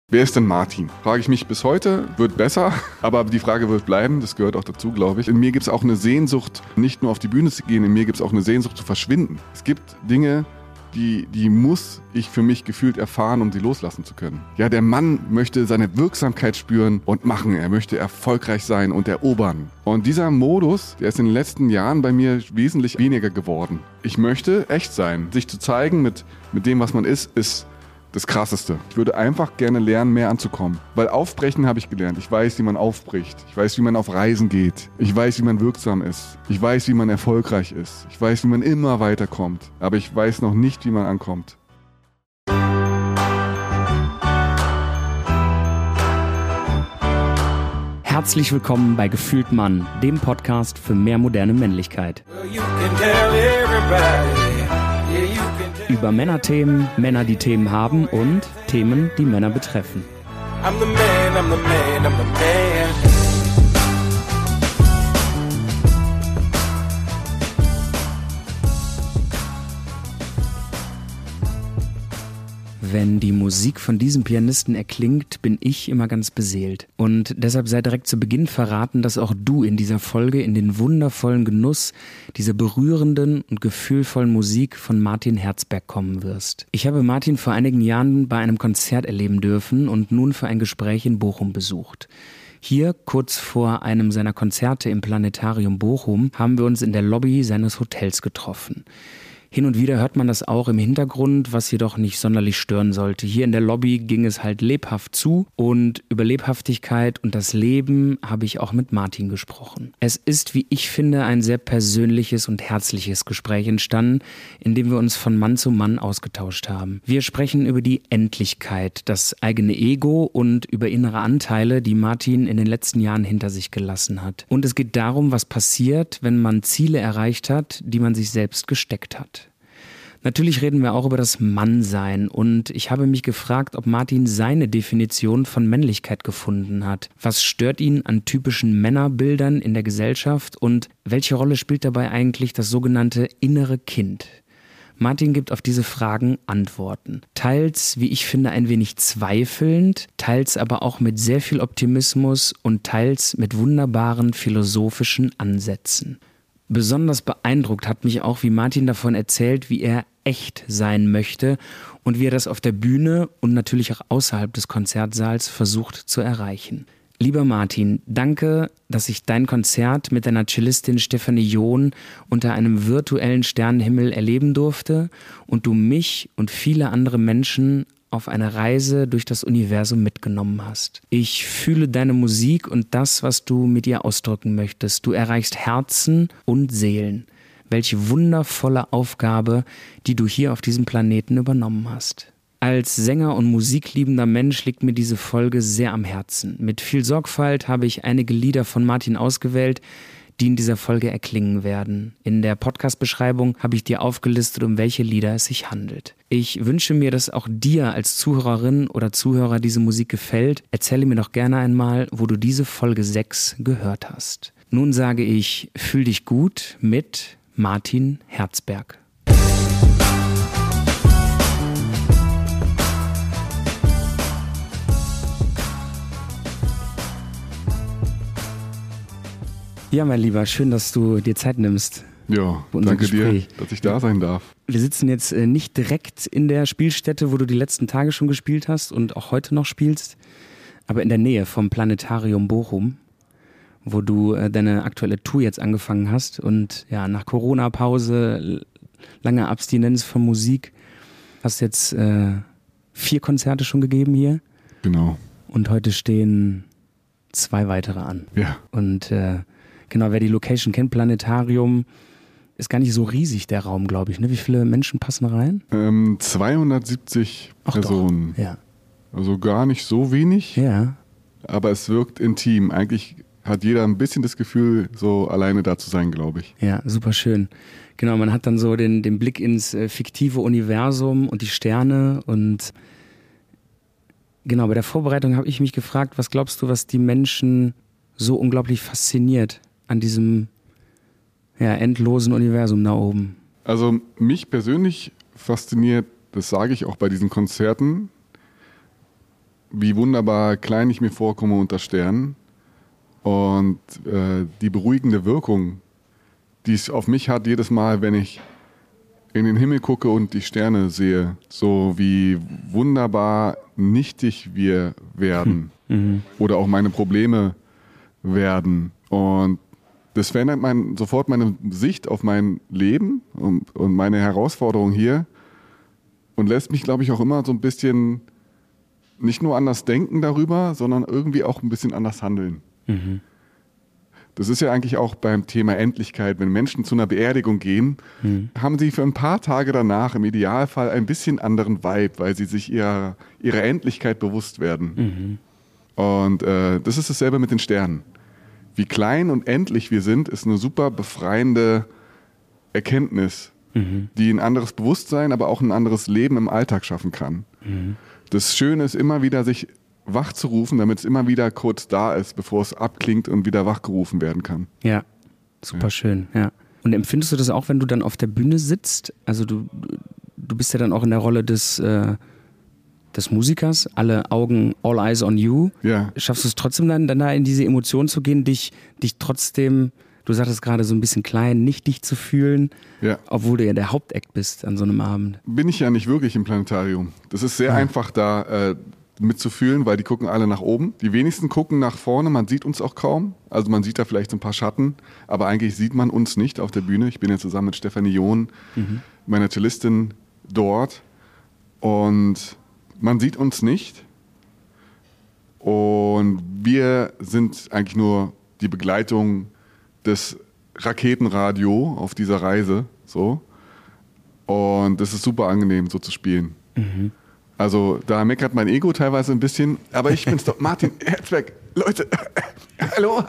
Wer ist denn Martin? Frage ich mich bis heute, wird besser, aber die Frage wird bleiben, das gehört auch dazu, glaube ich. In mir gibt es auch eine Sehnsucht, nicht nur auf die Bühne zu gehen, in mir gibt es auch eine Sehnsucht zu verschwinden. Es gibt Dinge, die muss ich für mich gefühlt erfahren, um sie loslassen zu können. Ja, der Mann möchte seine Wirksamkeit spüren und machen, er möchte erfolgreich sein und erobern. Und dieser Modus, der ist in den letzten Jahren bei mir wesentlich weniger geworden. Ich möchte echt sein. Sich zu zeigen mit dem, was man ist das Krasseste. Ich würde einfach gerne lernen, mehr anzukommen. Weil aufbrechen habe ich gelernt. Ich weiß, wie man aufbricht. Ich weiß, wie man auf Reisen geht. Ich weiß, wie man wirksam ist. Ich weiß, wie man erfolgreich ist. Ich weiß, wie man immer weiterkommt. Aber ich weiß noch nicht, wie man ankommt. Herzlich willkommen bei Gefühlt Mann, dem Podcast für mehr moderne Männlichkeit. Über Männerthemen, Männer, die Themen haben und Themen, die Männer betreffen. I'm the man, I'm the man, I'm the man. Wenn die Musik von diesem Pianisten erklingt, bin ich immer ganz beseelt. Und deshalb sei direkt zu Beginn verraten, dass auch du in dieser Folge in den wundervollen Genuss dieser berührenden und gefühlvollen Musik von Martin Herzberg kommen wirst. Ich habe Martin vor einigen Jahren bei einem Konzert erleben dürfen und nun für ein Gespräch in Bochum besucht. Hier, kurz vor einem seiner Konzerte im Planetarium Bochum, haben wir uns in der Lobby seines Hotels getroffen. Hin und wieder hört man das auch im Hintergrund, was jedoch nicht sonderlich stören sollte. Hier in der Lobby ging es halt lebhaft zu und über Lebhaftigkeit und das Leben habe ich auch mit Martin gesprochen. Es ist, wie ich finde, ein sehr persönliches und herzliches Gespräch entstanden, in dem wir uns von Mann zu Mann ausgetauscht haben. Wir sprechen über die Endlichkeit, das eigene Ego und über innere Anteile, die Martin in den letzten Jahren hinter sich gelassen hat. Und es geht darum, was passiert, wenn man Ziele erreicht hat, die man sich selbst gesteckt hat. Natürlich reden wir auch über das Mannsein und ich habe mich gefragt, ob Martin seine Definition von Männlichkeit gefunden hat. Was stört ihn an typischen Männerbildern in der Gesellschaft und welche Rolle spielt dabei eigentlich das sogenannte innere Kind? Martin gibt auf diese Fragen Antworten. Teils, wie ich finde, ein wenig zweifelnd, teils aber auch mit sehr viel Optimismus und teils mit wunderbaren philosophischen Ansätzen. Besonders beeindruckt hat mich auch, wie Martin davon erzählt, wie er echt sein möchte und wie er das auf der Bühne und natürlich auch außerhalb des Konzertsaals versucht zu erreichen. Lieber Martin, danke, dass ich dein Konzert mit deiner Cellistin Stefanie John unter einem virtuellen Sternenhimmel erleben durfte und du mich und viele andere Menschen auf eine Reise durch das Universum mitgenommen hast. Ich fühle deine Musik und das, was du mit ihr ausdrücken möchtest. Du erreichst Herzen und Seelen. Welche wundervolle Aufgabe, die du hier auf diesem Planeten übernommen hast. Als Sänger und musikliebender Mensch liegt mir diese Folge sehr am Herzen. Mit viel Sorgfalt habe ich einige Lieder von Martin ausgewählt, die in dieser Folge erklingen werden. In der Podcast-Beschreibung habe ich dir aufgelistet, um welche Lieder es sich handelt. Ich wünsche mir, dass auch dir als Zuhörerin oder Zuhörer diese Musik gefällt. Erzähle mir doch gerne einmal, wo du diese Folge 6 gehört hast. Nun sage ich, fühl dich gut mit Martin Herzberg. Ja, mein Lieber, schön, dass du dir Zeit nimmst. Ja, danke dir, dass ich da sein darf. Wir sitzen jetzt nicht direkt in der Spielstätte, wo du die letzten Tage schon gespielt hast und auch heute noch spielst, aber in der Nähe vom Planetarium Bochum, wo du deine aktuelle Tour jetzt angefangen hast und ja, nach Corona-Pause, lange Abstinenz von Musik, hast jetzt 4 Konzerte schon gegeben hier. Genau. Und heute stehen 2 weitere an. Ja. Und genau, wer die Location kennt, Planetarium, ist gar nicht so riesig, der Raum, glaube ich. Ne? Wie viele Menschen passen rein? 270 Personen. Doch. Ja. Also gar nicht so wenig, Ja. aber es wirkt intim. Eigentlich hat jeder ein bisschen das Gefühl, so alleine da zu sein, glaube ich. Ja, super schön. Genau, man hat dann so den Blick ins fiktive Universum und die Sterne und genau, bei der Vorbereitung habe ich mich gefragt, was glaubst du, was die Menschen so unglaublich fasziniert an diesem endlosen Universum da oben? Also mich persönlich fasziniert, das sage ich auch bei diesen Konzerten, wie wunderbar klein ich mir vorkomme unter Sternen und die beruhigende Wirkung, die es auf mich hat, jedes Mal, wenn ich in den Himmel gucke und die Sterne sehe, so wie wunderbar nichtig wir werden oder auch meine Probleme werden. Und das verändert sofort meine Sicht auf mein Leben und meine Herausforderung hier und lässt mich, glaube ich, auch immer so ein bisschen nicht nur anders denken darüber, sondern irgendwie auch ein bisschen anders handeln. Mhm. Das ist ja eigentlich auch beim Thema Endlichkeit. Wenn Menschen zu einer Beerdigung gehen, haben sie für ein paar Tage danach im Idealfall ein bisschen anderen Vibe, weil sie sich ihrer Endlichkeit bewusst werden. Und das ist dasselbe mit den Sternen. Wie klein und endlich wir sind, ist eine super befreiende Erkenntnis, die ein anderes Bewusstsein, aber auch ein anderes Leben im Alltag schaffen kann. Das Schöne ist immer wieder, sich wach zu rufen, damit es immer wieder kurz da ist, bevor es abklingt und wieder wachgerufen werden kann. Ja, super schön, ja. Und empfindest du das auch, wenn du dann auf der Bühne sitzt? Also du bist ja dann auch in der Rolle des Musikers, alle Augen, all eyes on you. Ja. Schaffst du es trotzdem dann da in diese Emotion zu gehen, dich trotzdem, du sagtest gerade so ein bisschen klein, nichtig zu fühlen, obwohl du ja der Hauptakt bist an so einem Abend? Bin ich ja nicht wirklich im Planetarium. Das ist sehr einfach da mitzufühlen, weil die gucken alle nach oben. Die wenigsten gucken nach vorne, man sieht uns auch kaum. Also man sieht da vielleicht so ein paar Schatten, aber eigentlich sieht man uns nicht auf der Bühne. Ich bin ja zusammen mit Stefanie John, meiner Cellistin, dort und man sieht uns nicht. Und wir sind eigentlich nur die Begleitung des Raketenradio auf dieser Reise. So. Und das ist super angenehm, so zu spielen. Also da meckert mein Ego teilweise ein bisschen, aber ich bin's doch, Martin Herzberg, Leute, hallo.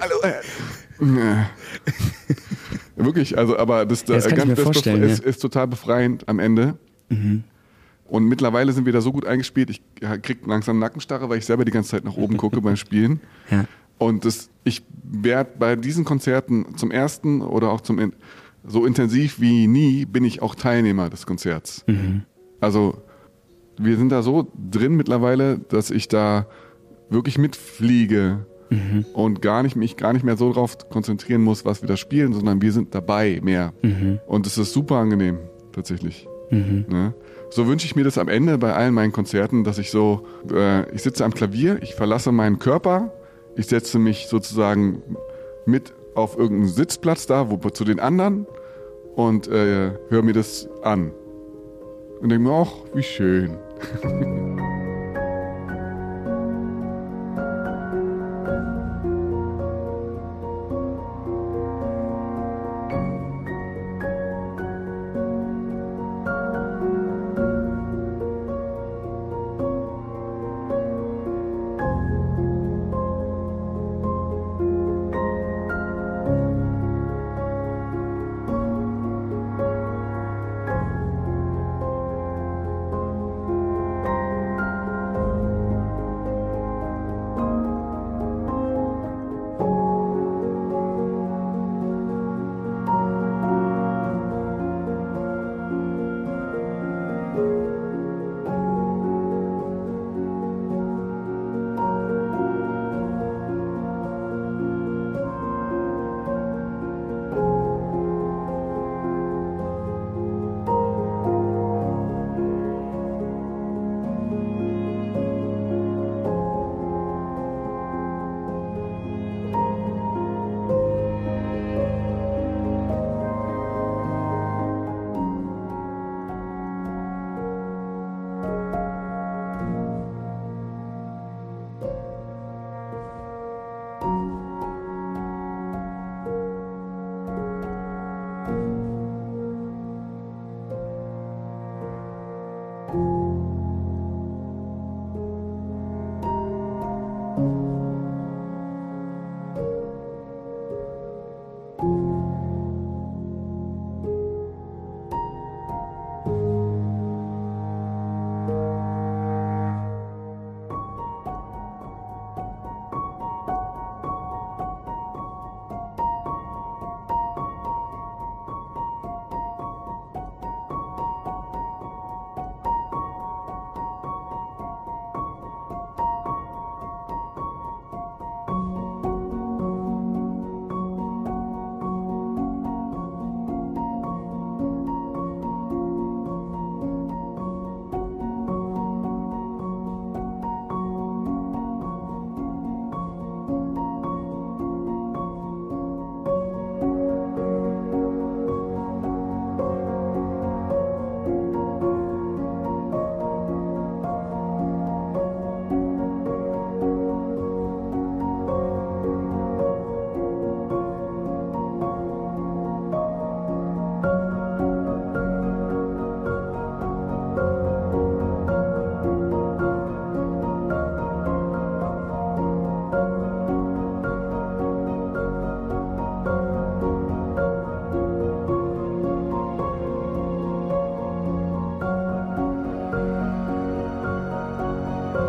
Wirklich, also aber das ist total befreiend am Ende. Und mittlerweile sind wir da so gut eingespielt, ich krieg langsam Nackenstarre, weil ich selber die ganze Zeit nach oben gucke beim Spielen. Ja. Und ich werde bei diesen Konzerten zum ersten oder auch so intensiv wie nie, bin ich auch Teilnehmer des Konzerts. Also wir sind da so drin mittlerweile, dass ich da wirklich mitfliege und mich gar nicht mehr so drauf konzentrieren muss, was wir da spielen, sondern wir sind dabei mehr. Und es ist super angenehm, tatsächlich. Ne? So wünsche ich mir das am Ende bei allen meinen Konzerten, dass ich ich sitze am Klavier, ich verlasse meinen Körper, ich setze mich sozusagen mit auf irgendeinen Sitzplatz da, zu den anderen und höre mir das an. Und denke mir, ach, wie schön.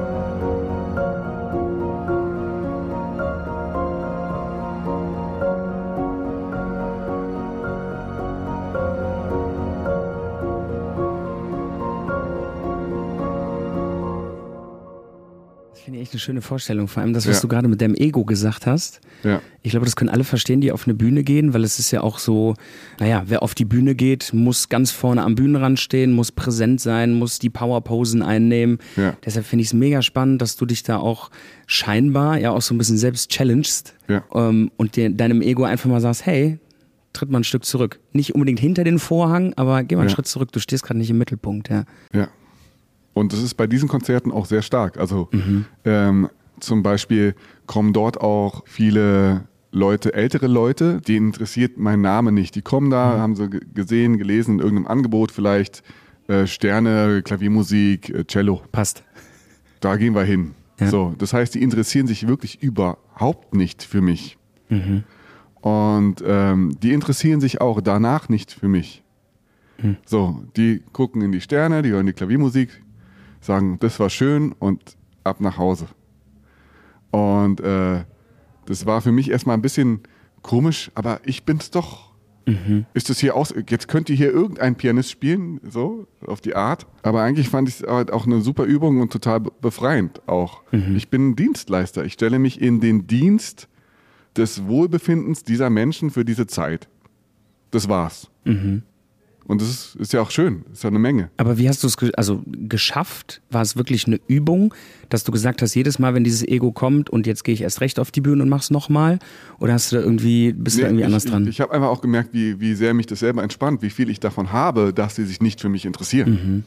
Finde ich echt eine schöne Vorstellung, vor allem das, was du gerade mit deinem Ego gesagt hast. Ja. Ich glaube, das können alle verstehen, die auf eine Bühne gehen, weil es ist ja auch so, naja, wer auf die Bühne geht, muss ganz vorne am Bühnenrand stehen, muss präsent sein, muss die Powerposen einnehmen. Ja. Deshalb finde ich es mega spannend, dass du dich da auch scheinbar ja auch so ein bisschen selbst challengest und deinem Ego einfach mal sagst, hey, tritt mal ein Stück zurück. Nicht unbedingt hinter den Vorhang, aber geh mal einen Schritt zurück, du stehst gerade nicht im Mittelpunkt. Ja. Und das ist bei diesen Konzerten auch sehr stark. Also zum Beispiel kommen dort auch viele Leute, ältere Leute, denen interessiert mein Name nicht. Die kommen da, haben sie gesehen, gelesen in irgendeinem Angebot vielleicht, Sterne, Klaviermusik, Cello. Passt. Da gehen wir hin. Ja. So, das heißt, die interessieren sich wirklich überhaupt nicht für mich. Und die interessieren sich auch danach nicht für mich. So, die gucken in die Sterne, die hören die Klaviermusik, sagen, das war schön und ab nach Hause. Und das war für mich erstmal ein bisschen komisch, aber ich bin's doch. Ist das hier jetzt könnte hier irgendein Pianist spielen, so auf die Art. Aber eigentlich fand ich es halt auch eine super Übung und total befreiend auch. Ich bin ein Dienstleister. Ich stelle mich in den Dienst des Wohlbefindens dieser Menschen für diese Zeit. Das war's. Und das ist ja auch schön, ist ja eine Menge. Aber wie hast du es geschafft? War es wirklich eine Übung, dass du gesagt hast, jedes Mal, wenn dieses Ego kommt und jetzt gehe ich erst recht auf die Bühne und mach's nochmal? Oder bist du da irgendwie anders dran? Ich habe einfach auch gemerkt, wie sehr mich das selber entspannt, wie viel ich davon habe, dass sie sich nicht für mich interessieren.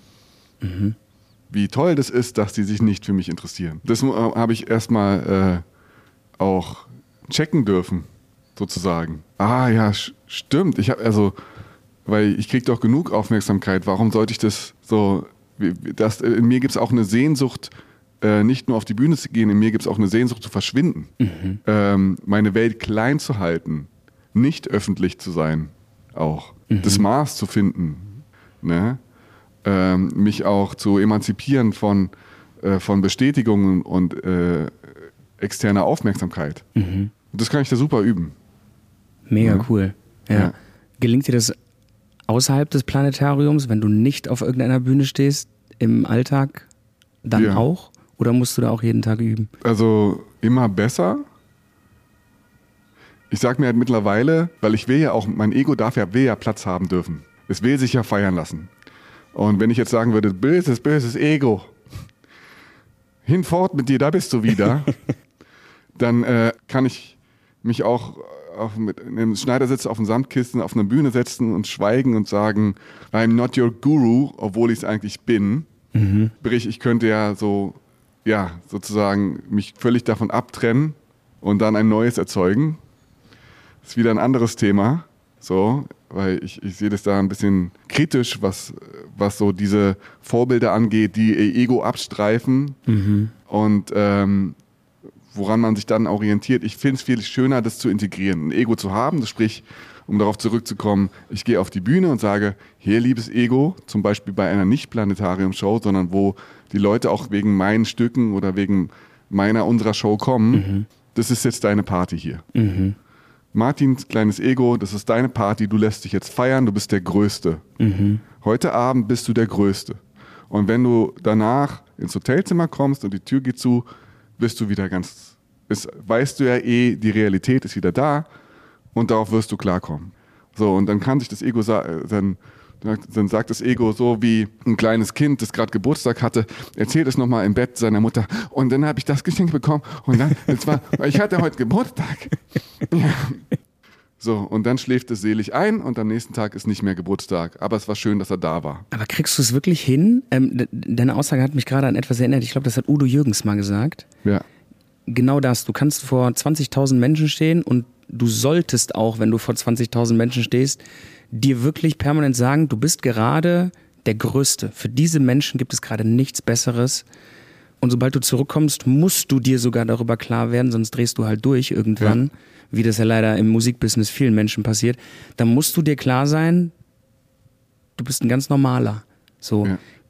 Wie toll das ist, dass sie sich nicht für mich interessieren. Das habe ich erstmal auch checken dürfen, sozusagen. Ah ja, stimmt. Weil ich kriege doch genug Aufmerksamkeit. Warum sollte ich das so? In mir gibt es auch eine Sehnsucht, nicht nur auf die Bühne zu gehen, in mir gibt es auch eine Sehnsucht zu verschwinden. Meine Welt klein zu halten, nicht öffentlich zu sein, auch. Das Maß zu finden. Ne? Mich auch zu emanzipieren von Bestätigungen und externer Aufmerksamkeit. Und das kann ich da super üben. Mega cool. Ja. Gelingt dir das außerhalb des Planetariums, wenn du nicht auf irgendeiner Bühne stehst, im Alltag dann auch? Oder musst du da auch jeden Tag üben? Also immer besser. Ich sag mir halt mittlerweile, weil ich will ja auch, mein Ego will ja Platz haben dürfen. Es will sich ja feiern lassen. Und wenn ich jetzt sagen würde, böses Ego, hinfort mit dir, da bist du wieder, dann kann ich mich auch mit einem Schneidersitz auf dem Sandkissen auf einer Bühne setzen und schweigen und sagen, I'm not your guru, obwohl ich es eigentlich bin. Sprich, ich könnte ja sozusagen mich völlig davon abtrennen und dann ein neues erzeugen. Das ist wieder ein anderes Thema, so, weil ich sehe das da ein bisschen kritisch, was so diese Vorbilder angeht, die ihr Ego abstreifen und woran man sich dann orientiert. Ich finde es viel schöner, das zu integrieren, ein Ego zu haben. Das sprich, um darauf zurückzukommen, ich gehe auf die Bühne und sage, hier, liebes Ego, zum Beispiel bei einer Nicht-Planetarium-Show, sondern wo die Leute auch wegen meinen Stücken oder wegen unserer Show kommen, das ist jetzt deine Party hier. Martins kleines Ego, das ist deine Party, du lässt dich jetzt feiern, du bist der Größte. Heute Abend bist du der Größte. Und wenn du danach ins Hotelzimmer kommst und die Tür geht zu, bist du wieder weißt du ja die Realität ist wieder da und darauf wirst du klarkommen. So, und dann kann sich das Ego dann sagt das Ego so wie ein kleines Kind, das gerade Geburtstag hatte, erzählt es nochmal im Bett seiner Mutter und dann habe ich das Geschenk bekommen und dann, ich hatte heute Geburtstag. Ja. So, und dann schläft es selig ein und am nächsten Tag ist nicht mehr Geburtstag. Aber es war schön, dass er da war. Aber kriegst du es wirklich hin? Deine Aussage hat mich gerade an etwas erinnert. Ich glaube, das hat Udo Jürgens mal gesagt. Ja. Genau das. Du kannst vor 20.000 Menschen stehen und du solltest auch, wenn du vor 20.000 Menschen stehst, dir wirklich permanent sagen, du bist gerade der Größte. Für diese Menschen gibt es gerade nichts Besseres. Und sobald du zurückkommst, musst du dir sogar darüber klar werden, sonst drehst du halt durch irgendwann, wie das ja leider im Musikbusiness vielen Menschen passiert. Dann musst du dir klar sein, du bist ein ganz normaler. So. Ja.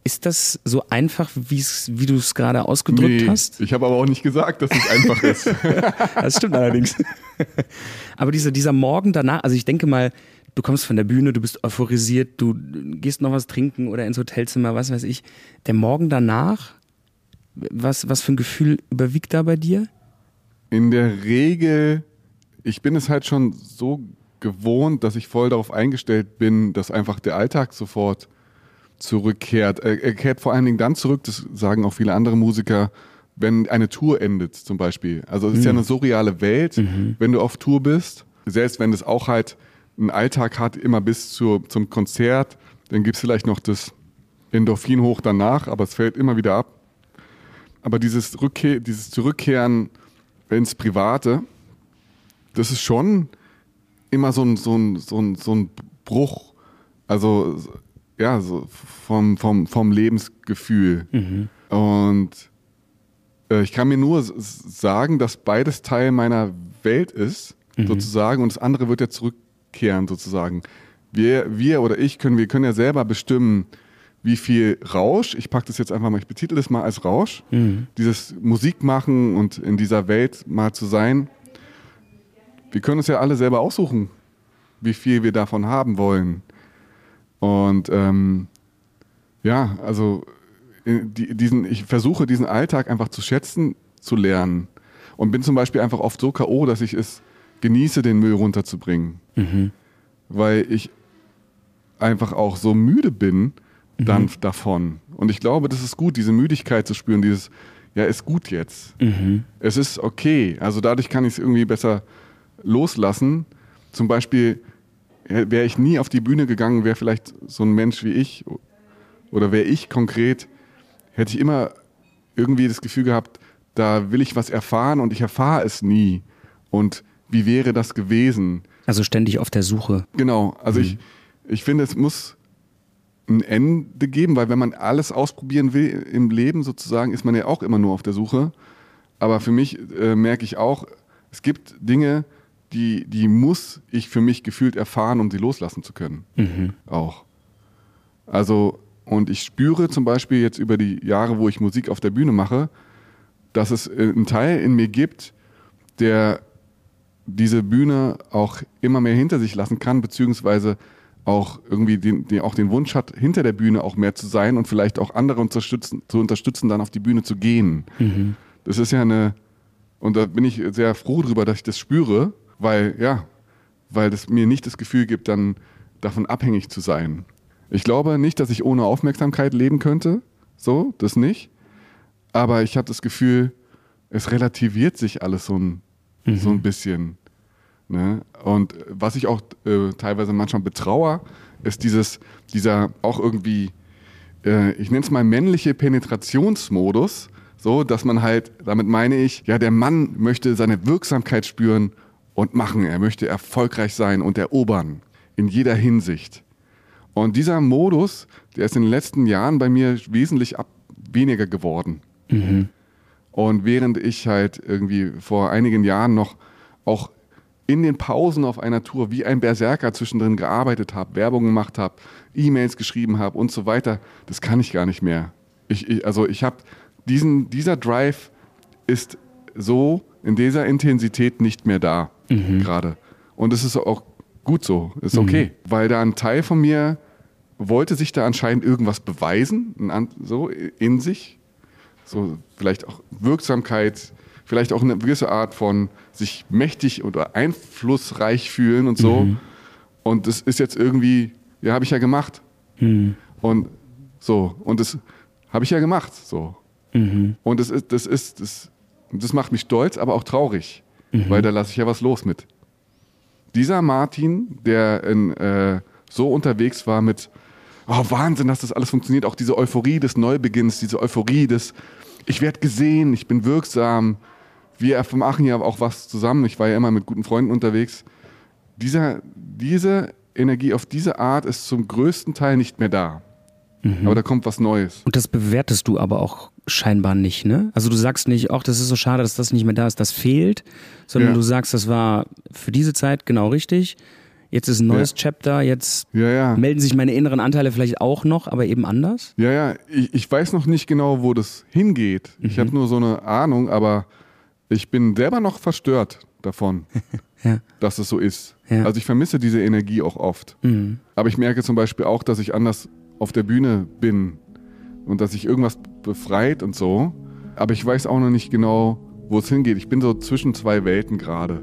Ist das so einfach, wie du es gerade ausgedrückt hast? Ich habe aber auch nicht gesagt, dass es einfach ist. Das stimmt allerdings. Aber dieser Morgen danach, also ich denke mal, du kommst von der Bühne, du bist euphorisiert, du gehst noch was trinken oder ins Hotelzimmer, was weiß ich. Der Morgen danach, was für ein Gefühl überwiegt da bei dir? In der Regel, ich bin es halt schon so gewohnt, dass ich voll darauf eingestellt bin, dass einfach der Alltag sofort zurückkehrt. Er kehrt vor allen Dingen dann zurück, das sagen auch viele andere Musiker, wenn eine Tour endet zum Beispiel. Also es ist ja eine surreale Welt, wenn du auf Tour bist. Selbst wenn es auch halt einen Alltag hat, immer bis zum Konzert, dann gibt es vielleicht noch das Endorphin hoch danach, aber es fällt immer wieder ab. Aber dieses Zurückkehren ins Private, das ist schon immer so ein Bruch. Also ja, so vom Lebensgefühl. Und ich kann mir nur sagen, dass beides Teil meiner Welt ist, sozusagen, und das andere wird ja zurückkehren, sozusagen. Wir oder ich wir können ja selber bestimmen, wie viel Rausch, ich packe das jetzt einfach mal, ich betitel das mal als Rausch, dieses Musik machen und in dieser Welt mal zu sein. Wir können uns ja alle selber aussuchen, wie viel wir davon haben wollen. Und ja, also ich versuche diesen Alltag einfach zu schätzen, zu lernen. Und bin zum Beispiel einfach oft so K.O., dass ich es genieße, den Müll runterzubringen. Weil ich einfach auch so müde bin dann davon. Und ich glaube, das ist gut, diese Müdigkeit zu spüren, dieses, ja, ist gut jetzt. Es ist okay. Also dadurch kann ich es irgendwie besser loslassen. Zum Beispiel wäre ich nie auf die Bühne gegangen, wäre vielleicht so ein Mensch wie ich oder wäre ich konkret, hätte ich immer irgendwie das Gefühl gehabt, da will ich was erfahren und ich erfahre es nie. Und wie wäre das gewesen? Also ständig auf der Suche. Genau, also ich finde, es muss ein Ende geben, weil wenn man alles ausprobieren will im Leben sozusagen, ist man ja auch immer nur auf der Suche. Aber für mich merke ich auch, es gibt Dinge, die muss ich für mich gefühlt erfahren, um sie loslassen zu können. Auch. Also, und ich spüre zum Beispiel jetzt über die Jahre, wo ich Musik auf der Bühne mache, dass es einen Teil in mir gibt, der diese Bühne auch immer mehr hinter sich lassen kann, beziehungsweise auch irgendwie den Wunsch hat, hinter der Bühne auch mehr zu sein und vielleicht auch andere zu unterstützen, dann auf die Bühne zu gehen. Das ist ja und da bin ich sehr froh drüber, dass ich das spüre, weil das mir nicht das Gefühl gibt, dann davon abhängig zu sein. Ich glaube nicht, dass ich ohne Aufmerksamkeit leben könnte, so, das nicht. Aber ich habe das Gefühl, es relativiert sich alles so ein bisschen. Ne? Und was ich auch teilweise manchmal betrauere, ist dieser auch irgendwie, ich nenne es mal männliche Penetrationsmodus, so, dass man halt, damit meine ich, ja, der Mann möchte seine Wirksamkeit spüren und machen. Er möchte erfolgreich sein und erobern in jeder Hinsicht. Und dieser Modus, der ist in den letzten Jahren bei mir wesentlich weniger geworden. Und während ich halt irgendwie vor einigen Jahren noch auch in den Pausen auf einer Tour wie ein Berserker zwischendrin gearbeitet habe, Werbung gemacht habe, E-Mails geschrieben habe und so weiter, das kann ich gar nicht mehr. Ich habe dieser Drive ist so in dieser Intensität nicht mehr da gerade. Und es ist auch gut so, ist okay. Weil da ein Teil von mir wollte sich da anscheinend irgendwas beweisen, so in sich. So vielleicht auch Wirksamkeit, vielleicht auch eine gewisse Art von sich mächtig oder einflussreich fühlen und so. Und das ist jetzt irgendwie, ja, habe ich ja gemacht. Und so, und das habe ich ja gemacht, so. Und das macht mich stolz, aber auch traurig, weil da lasse ich ja was los mit. Dieser Martin, der so unterwegs war mit, oh Wahnsinn, dass das alles funktioniert, auch diese Euphorie des Neubeginns, diese Euphorie des, ich werde gesehen, ich bin wirksam, wir machen ja auch was zusammen, ich war ja immer mit guten Freunden unterwegs. Diese Energie auf diese Art ist zum größten Teil nicht mehr da. Aber da kommt was Neues. Und das bewertest du aber auch scheinbar nicht, ne? Also du sagst nicht, ach, das ist so schade, dass das nicht mehr da ist, das fehlt, sondern du sagst, das war für diese Zeit genau richtig. Jetzt ist ein neues Chapter, jetzt melden sich meine inneren Anteile vielleicht auch noch, aber eben anders? Ja, ich weiß noch nicht genau, wo das hingeht. Ich habe nur so eine Ahnung, aber ich bin selber noch verstört davon, dass es so ist. Ja. Also ich vermisse diese Energie auch oft. Aber ich merke zum Beispiel auch, dass ich anders auf der Bühne bin und dass sich irgendwas befreit und so. Aber ich weiß auch noch nicht genau, wo es hingeht. Ich bin so zwischen zwei Welten gerade.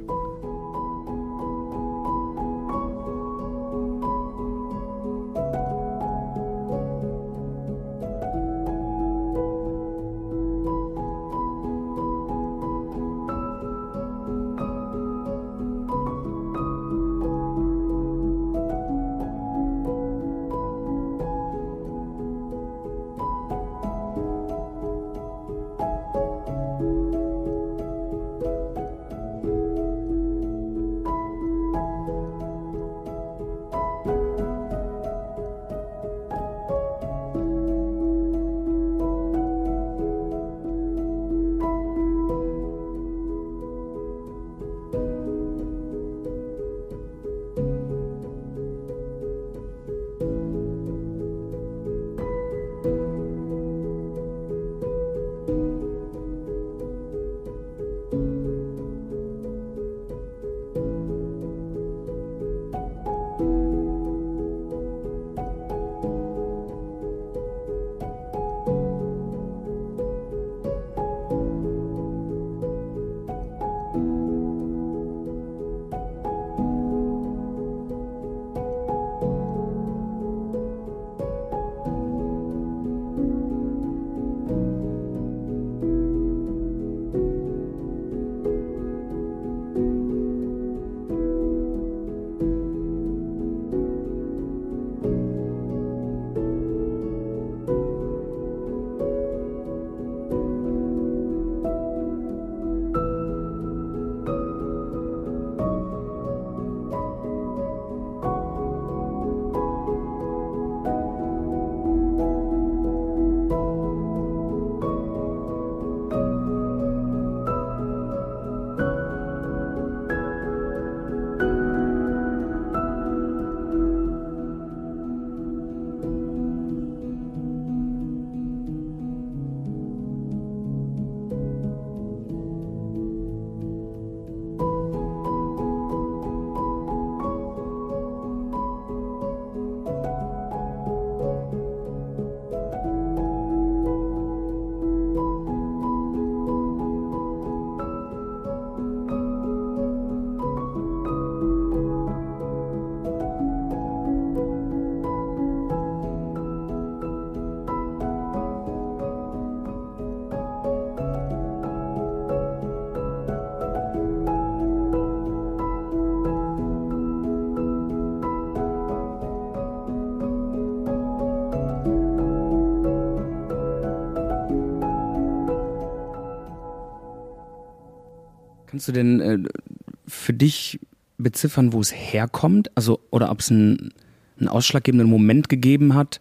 Kannst du denn für dich beziffern, wo es herkommt? Also, oder ob es einen ausschlaggebenden Moment gegeben hat,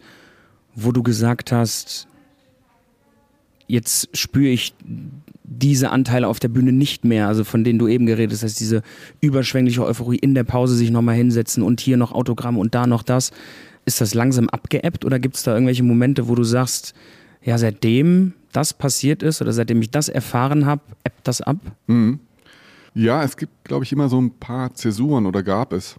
wo du gesagt hast, jetzt spüre ich diese Anteile auf der Bühne nicht mehr, also von denen du eben geredet hast, diese überschwängliche Euphorie in der Pause sich nochmal hinsetzen und hier noch Autogramm und da noch das. Ist das langsam abgeebbt oder gibt es da irgendwelche Momente, wo du sagst, ja, seitdem das passiert ist oder seitdem ich das erfahren habe, ebbt das ab? Mhm. Ja, es gibt, glaube ich, immer so ein paar Zäsuren oder gab es.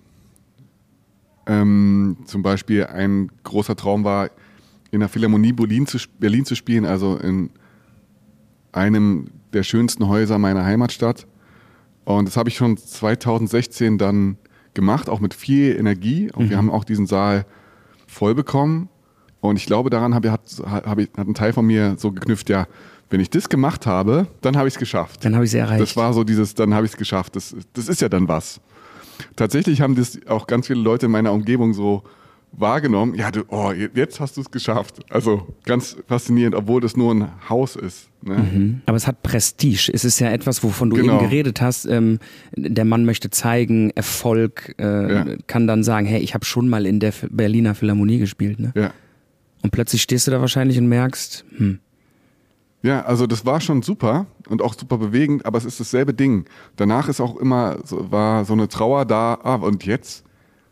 Zum Beispiel ein großer Traum war, in der Philharmonie Berlin zu spielen, also in einem der schönsten Häuser meiner Heimatstadt. Und das habe ich schon 2016 dann gemacht, auch mit viel Energie. Und wir haben auch diesen Saal voll bekommen. Und ich glaube, daran hat ein Teil von mir so geknüpft, ja, wenn ich das gemacht habe, dann habe ich es geschafft. Dann habe ich es erreicht. Das war so dieses, dann habe ich es geschafft. Das ist ja dann was. Tatsächlich haben das auch ganz viele Leute in meiner Umgebung so wahrgenommen. Ja, jetzt hast du es geschafft. Also ganz faszinierend, obwohl das nur ein Haus ist. Ne? Mhm. Aber es hat Prestige. Es ist ja etwas, wovon du eben geredet hast. Der Mann möchte zeigen, Erfolg, kann dann sagen, hey, ich habe schon mal in der Berliner Philharmonie gespielt. Ne? Ja. Und plötzlich stehst du da wahrscheinlich und merkst, Ja, also das war schon super und auch super bewegend, aber es ist dasselbe Ding. Danach ist auch immer war so eine Trauer da, und jetzt?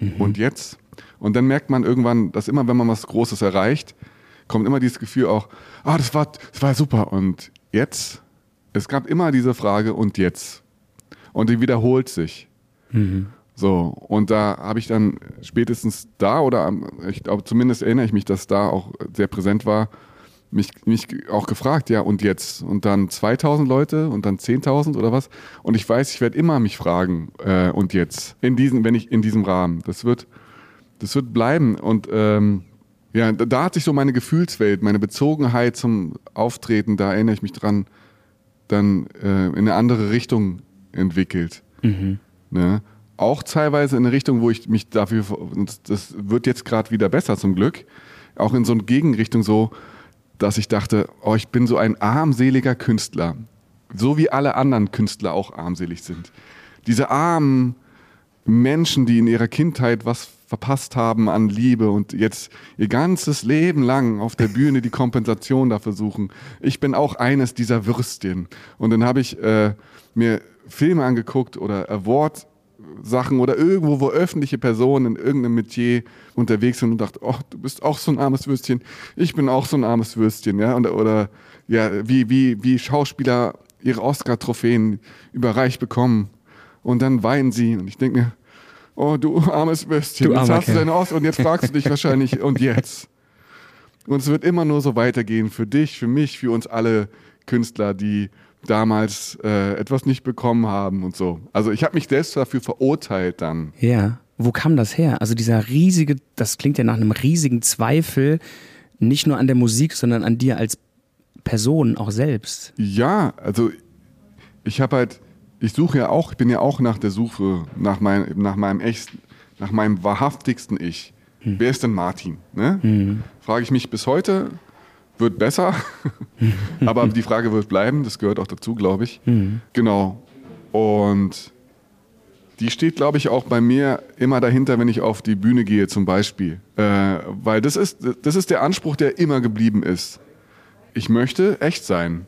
Und jetzt? Und dann merkt man irgendwann, dass immer, wenn man was Großes erreicht, kommt immer dieses Gefühl auch, das war super. Und jetzt? Es gab immer diese Frage, und jetzt? Und die wiederholt sich. So, und da habe ich dann spätestens da, oder ich glaube, zumindest erinnere ich mich, dass da auch sehr präsent war, mich auch gefragt, ja, und jetzt? Und dann 2000 Leute und dann 10.000 oder was? Und ich weiß, ich werde immer mich fragen, und jetzt? In diesem Rahmen. Das wird bleiben. Und ja, da hat sich so meine Gefühlswelt, meine Bezogenheit zum Auftreten, da erinnere ich mich dran, dann in eine andere Richtung entwickelt. Ne? Auch teilweise in eine Richtung, wo ich mich dafür, das wird jetzt gerade wieder besser zum Glück, auch in so eine Gegenrichtung so, dass ich dachte, ich bin so ein armseliger Künstler. So wie alle anderen Künstler auch armselig sind. Diese armen Menschen, die in ihrer Kindheit was verpasst haben an Liebe und jetzt ihr ganzes Leben lang auf der Bühne die Kompensation dafür suchen. Ich bin auch eines dieser Würstchen. Und dann habe ich mir Filme angeguckt oder Award-Sachen oder irgendwo, wo öffentliche Personen in irgendeinem Metier unterwegs sind und dachte, du bist auch so ein armes Würstchen, ich bin auch so ein armes Würstchen, ja, oder ja, wie Schauspieler ihre Oscar-Trophäen überreicht bekommen und dann weinen sie und ich denke mir, du armes Würstchen, jetzt hast du deine Oscar und jetzt fragst du dich wahrscheinlich, und jetzt? Und es wird immer nur so weitergehen für dich, für mich, für uns alle Künstler, die damals etwas nicht bekommen haben und so. Also ich habe mich selbst dafür verurteilt dann. Ja, wo kam das her? Also dieser riesige, das klingt ja nach einem riesigen Zweifel, nicht nur an der Musik, sondern an dir als Person auch selbst. Ja, also ich bin ja auch nach der Suche, nach meinem wahrhaftigsten Ich. Wer ist denn Martin? Ne? Frage ich mich bis heute. Wird besser, aber die Frage wird bleiben, das gehört auch dazu, glaube ich. Genau. Und die steht, glaube ich, auch bei mir immer dahinter, wenn ich auf die Bühne gehe zum Beispiel. Weil das ist der Anspruch, der immer geblieben ist. Ich möchte echt sein.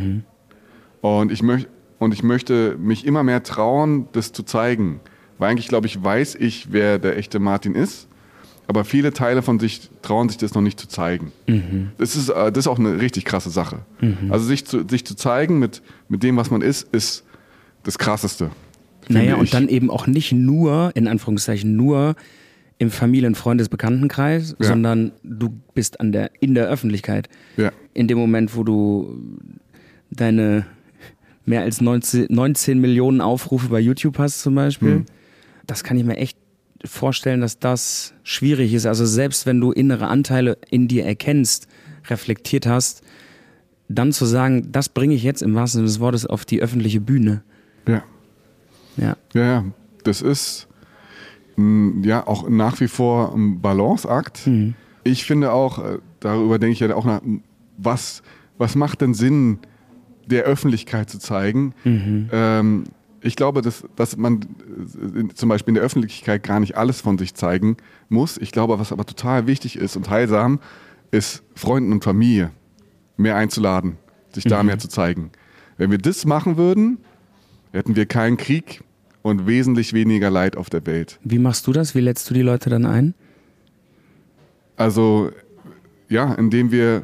Und ich möchte mich immer mehr trauen, das zu zeigen. Weil eigentlich, glaube ich, weiß ich, wer der echte Martin ist. Aber viele Teile von sich trauen sich das noch nicht zu zeigen. Das ist auch eine richtig krasse Sache. Also sich zu zeigen mit dem, was man ist das Krasseste. Naja, und dann eben auch nicht nur, in Anführungszeichen, nur im Familien-, Freundes-, Bekanntenkreis, sondern du bist in der Öffentlichkeit. Ja. In dem Moment, wo du deine mehr als 19 Millionen Aufrufe bei YouTube hast zum Beispiel, das kann ich mir echt vorstellen, dass das schwierig ist. Also selbst wenn du innere Anteile in dir erkennst, reflektiert hast, dann zu sagen, das bringe ich jetzt im wahrsten Sinne des Wortes auf die öffentliche Bühne. Ja. Das ist ja auch nach wie vor ein Balanceakt. Ich finde auch, darüber denke ich ja auch nach, was macht denn Sinn, der Öffentlichkeit zu zeigen? Ich glaube, dass man zum Beispiel in der Öffentlichkeit gar nicht alles von sich zeigen muss. Ich glaube, was aber total wichtig ist und heilsam, ist Freunden und Familie mehr einzuladen, sich da mehr zu zeigen. Wenn wir das machen würden, hätten wir keinen Krieg und wesentlich weniger Leid auf der Welt. Wie machst du das? Wie lädst du die Leute dann ein? Also, ja, indem wir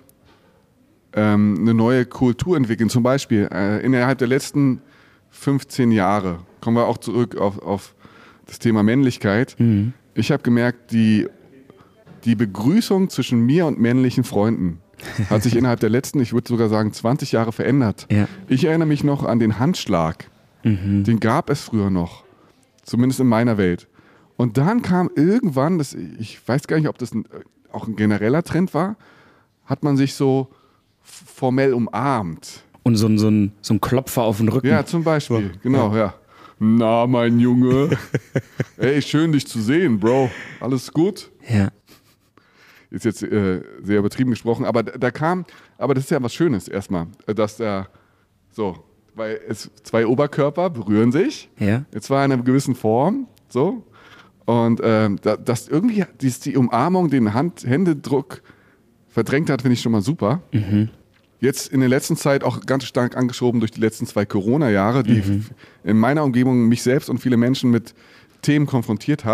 eine neue Kultur entwickeln. Zum Beispiel innerhalb der letzten 15 Jahre, kommen wir auch zurück auf das Thema Männlichkeit. Ich habe gemerkt, die Begrüßung zwischen mir und männlichen Freunden hat sich innerhalb der letzten, ich würde sogar sagen, 20 Jahre verändert. Ja. Ich erinnere mich noch an den Handschlag. Den gab es früher noch, zumindest in meiner Welt. Und dann kam irgendwann, ich weiß gar nicht, ob das auch ein genereller Trend war, hat man sich so formell umarmt. Und so ein Klopfer auf den Rücken. Ja, zum Beispiel, genau, ja. Na, mein Junge. Ey, schön dich zu sehen, Bro. Alles gut? Ja. Ist jetzt sehr übertrieben gesprochen, aber aber das ist ja was Schönes erstmal, dass weil zwei Oberkörper berühren sich, jetzt war in einer gewissen Form, so, und dass irgendwie die Umarmung den Händedruck verdrängt hat, finde ich schon mal super. Jetzt in der letzten Zeit auch ganz stark angeschoben durch die letzten 2 Corona-Jahre, die in meiner Umgebung mich selbst und viele Menschen mit Themen konfrontiert hat,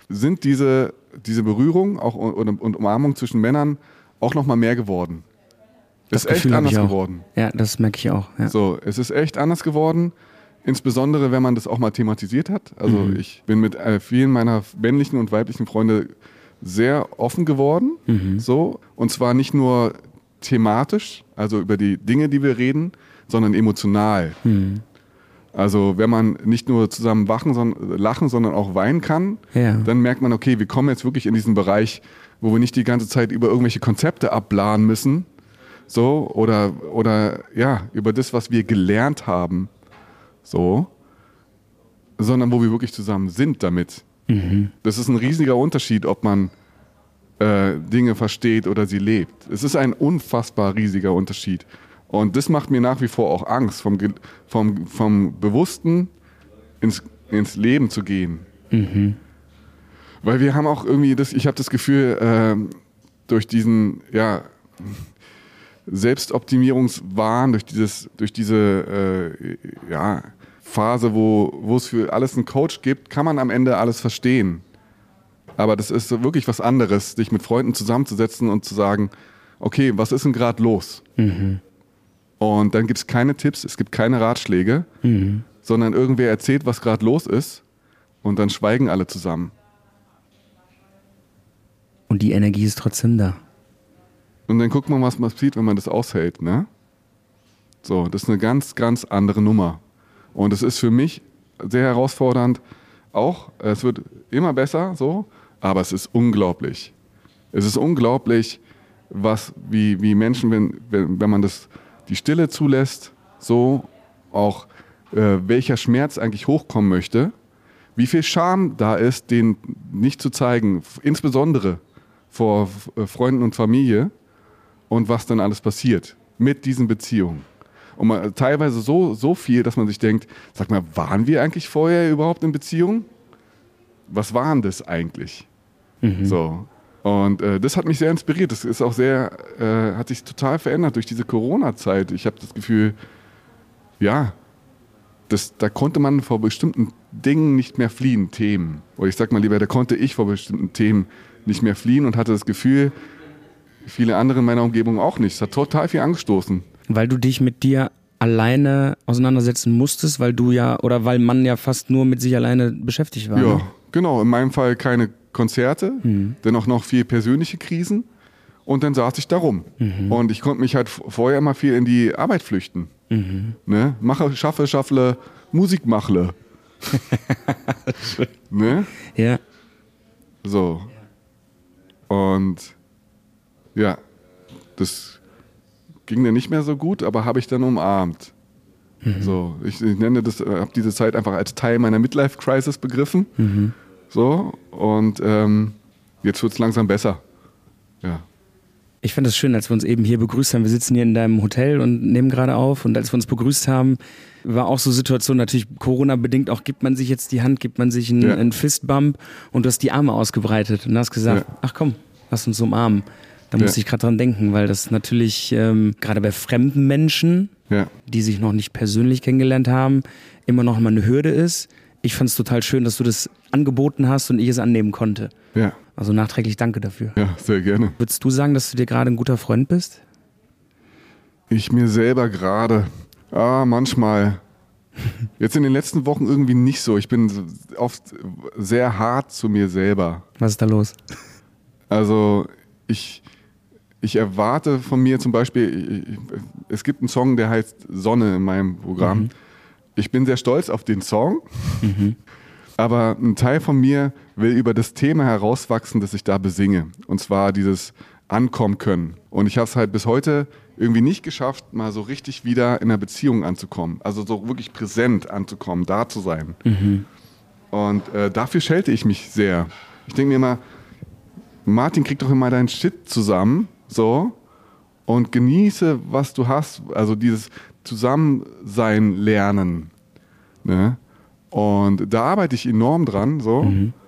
sind diese Berührung auch und Umarmung zwischen Männern auch nochmal mehr geworden. Das ist echt anders geworden. Ja, das merke ich auch. Ja. So, es ist echt anders geworden. Insbesondere, wenn man das auch mal thematisiert hat. Also ich bin mit vielen meiner männlichen und weiblichen Freunde sehr offen geworden. So. Und zwar nicht nur thematisch, also über die Dinge, die wir reden, sondern emotional. Also wenn man nicht nur zusammen lachen, sondern auch weinen kann, dann merkt man, okay, wir kommen jetzt wirklich in diesen Bereich, wo wir nicht die ganze Zeit über irgendwelche Konzepte abplanen müssen, so, oder ja, über das, was wir gelernt haben, so, sondern wo wir wirklich zusammen sind damit. Das ist ein riesiger Unterschied, ob man Dinge versteht oder sie lebt. Es ist ein unfassbar riesiger Unterschied. Und das macht mir nach wie vor auch Angst, vom Bewussten ins Leben zu gehen. Weil wir haben auch irgendwie ich habe das Gefühl, durch diesen Selbstoptimierungswahn, durch diese Phase, wo es für alles einen Coach gibt, kann man am Ende alles verstehen. Aber das ist wirklich was anderes, dich mit Freunden zusammenzusetzen und zu sagen, okay, was ist denn gerade los? Und dann gibt es keine Tipps, es gibt keine Ratschläge, sondern irgendwer erzählt, was gerade los ist und dann schweigen alle zusammen. Und die Energie ist trotzdem da. Und dann guckt man, was passiert, wenn man das aushält, ne? So, das ist eine ganz, ganz andere Nummer. Und es ist für mich sehr herausfordernd. Auch, es wird immer besser, so, aber es ist unglaublich. Es ist unglaublich, wie Menschen, wenn man die Stille zulässt, so auch welcher Schmerz eigentlich hochkommen möchte, wie viel Scham da ist, den nicht zu zeigen, insbesondere vor Freunden und Familie und was dann alles passiert mit diesen Beziehungen. Und teilweise so viel, dass man sich denkt, sag mal, waren wir eigentlich vorher überhaupt in Beziehung? Was waren das eigentlich? So. Und das hat mich sehr inspiriert. Das ist auch hat sich total verändert durch diese Corona-Zeit. Ich habe das Gefühl, ja, da konnte man vor bestimmten Dingen nicht mehr fliehen, Themen. Oder ich sag mal lieber, da konnte ich vor bestimmten Themen nicht mehr fliehen und hatte das Gefühl, viele andere in meiner Umgebung auch nicht. Es hat total viel angestoßen. Weil du dich mit dir alleine auseinandersetzen musstest, weil man ja fast nur mit sich alleine beschäftigt war. Ja, ne? Genau. In meinem Fall keine Konzerte, dann auch noch viel persönliche Krisen und dann saß ich da rum. Und ich konnte mich halt vorher immer viel in die Arbeit flüchten. Ne? Schaffle, Musik machle. Ne? Ja. So. Und ja, das ging dann nicht mehr so gut, aber habe ich dann umarmt. So, ich nenne das, habe diese Zeit einfach als Teil meiner Midlife-Crisis begriffen. So, und jetzt wird es langsam besser. Ja. Ich fand es schön, als wir uns eben hier begrüßt haben. Wir sitzen hier in deinem Hotel und nehmen gerade auf. Und als wir uns begrüßt haben, war auch so Situation, natürlich Corona-bedingt auch, gibt man sich jetzt die Hand, gibt man sich einen Fistbump und du hast die Arme ausgebreitet und hast gesagt, ach komm, lass uns umarmen. Da musste ich gerade dran denken, weil das natürlich gerade bei fremden Menschen, die sich noch nicht persönlich kennengelernt haben, immer noch mal eine Hürde ist. Ich fand es total schön, dass du das angeboten hast und ich es annehmen konnte. Ja. Also nachträglich danke dafür. Ja, sehr gerne. Würdest du sagen, dass du dir gerade ein guter Freund bist? Ich mir selber gerade. Manchmal. Jetzt in den letzten Wochen irgendwie nicht so. Ich bin oft sehr hart zu mir selber. Was ist da los? Also ich erwarte von mir zum Beispiel, es gibt einen Song, der heißt Sonne in meinem Programm. Ich bin sehr stolz auf den Song, aber ein Teil von mir will über das Thema herauswachsen, das ich da besinge. Und zwar dieses Ankommen können. Und ich habe es halt bis heute irgendwie nicht geschafft, mal so richtig wieder in einer Beziehung anzukommen. Also so wirklich präsent anzukommen, da zu sein. Und dafür schelte ich mich sehr. Ich denke mir immer, Martin, krieg doch immer deinen Shit zusammen, so, und genieße, was du hast. Also dieses Zusammensein lernen. Ne? Und da arbeite ich enorm dran, so.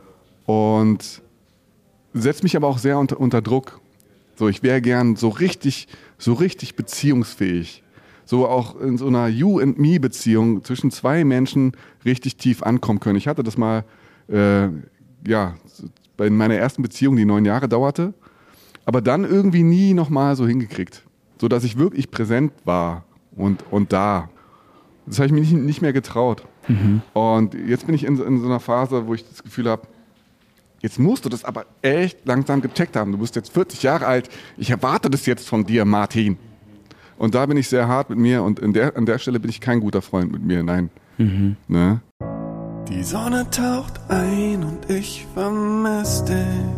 Und setze mich aber auch sehr unter Druck. So, ich wäre gern so richtig beziehungsfähig. So auch in so einer You-and-Me-Beziehung zwischen zwei Menschen richtig tief ankommen können. Ich hatte das mal bei meiner ersten Beziehung, die 9 Jahre dauerte, aber dann irgendwie nie nochmal so hingekriegt, sodass ich wirklich präsent war und da. Das habe ich mir nicht mehr getraut. Und jetzt bin ich in so einer Phase, wo ich das Gefühl habe, jetzt musst du das aber echt langsam gecheckt haben. Du bist jetzt 40 Jahre alt, ich erwarte das jetzt von dir, Martin. Und da bin ich sehr hart mit mir und an der Stelle bin ich kein guter Freund mit mir, nein. Ne? Die Sonne taucht ein und ich vermisse dich.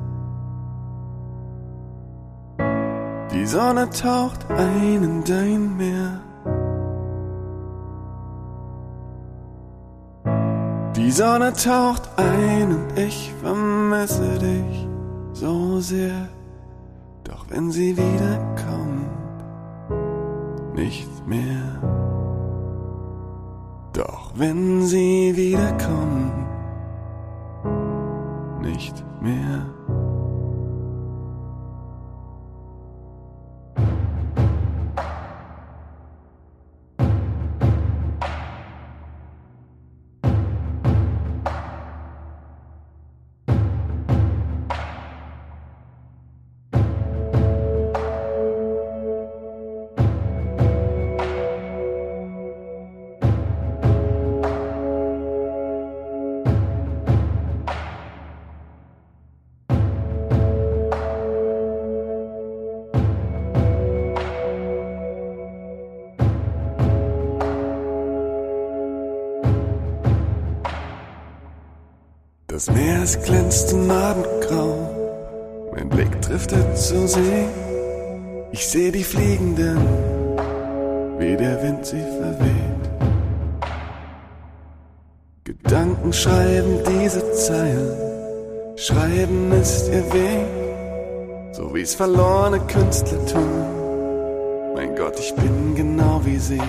Die Sonne taucht ein in dein Meer. Die Sonne taucht ein und ich vermisse dich so sehr. Doch wenn sie wiederkommt, nicht mehr. Doch wenn sie wiederkommt, nicht mehr. Das Meer, es glänzt im Abendgrau, mein Blick driftet zur See. Ich seh die Fliegenden, wie der Wind sie verweht. Gedanken schreiben diese Zeilen, schreiben ist ihr Weg, so wie's verlorene Künstler tun. Mein Gott, ich bin genau wie sie.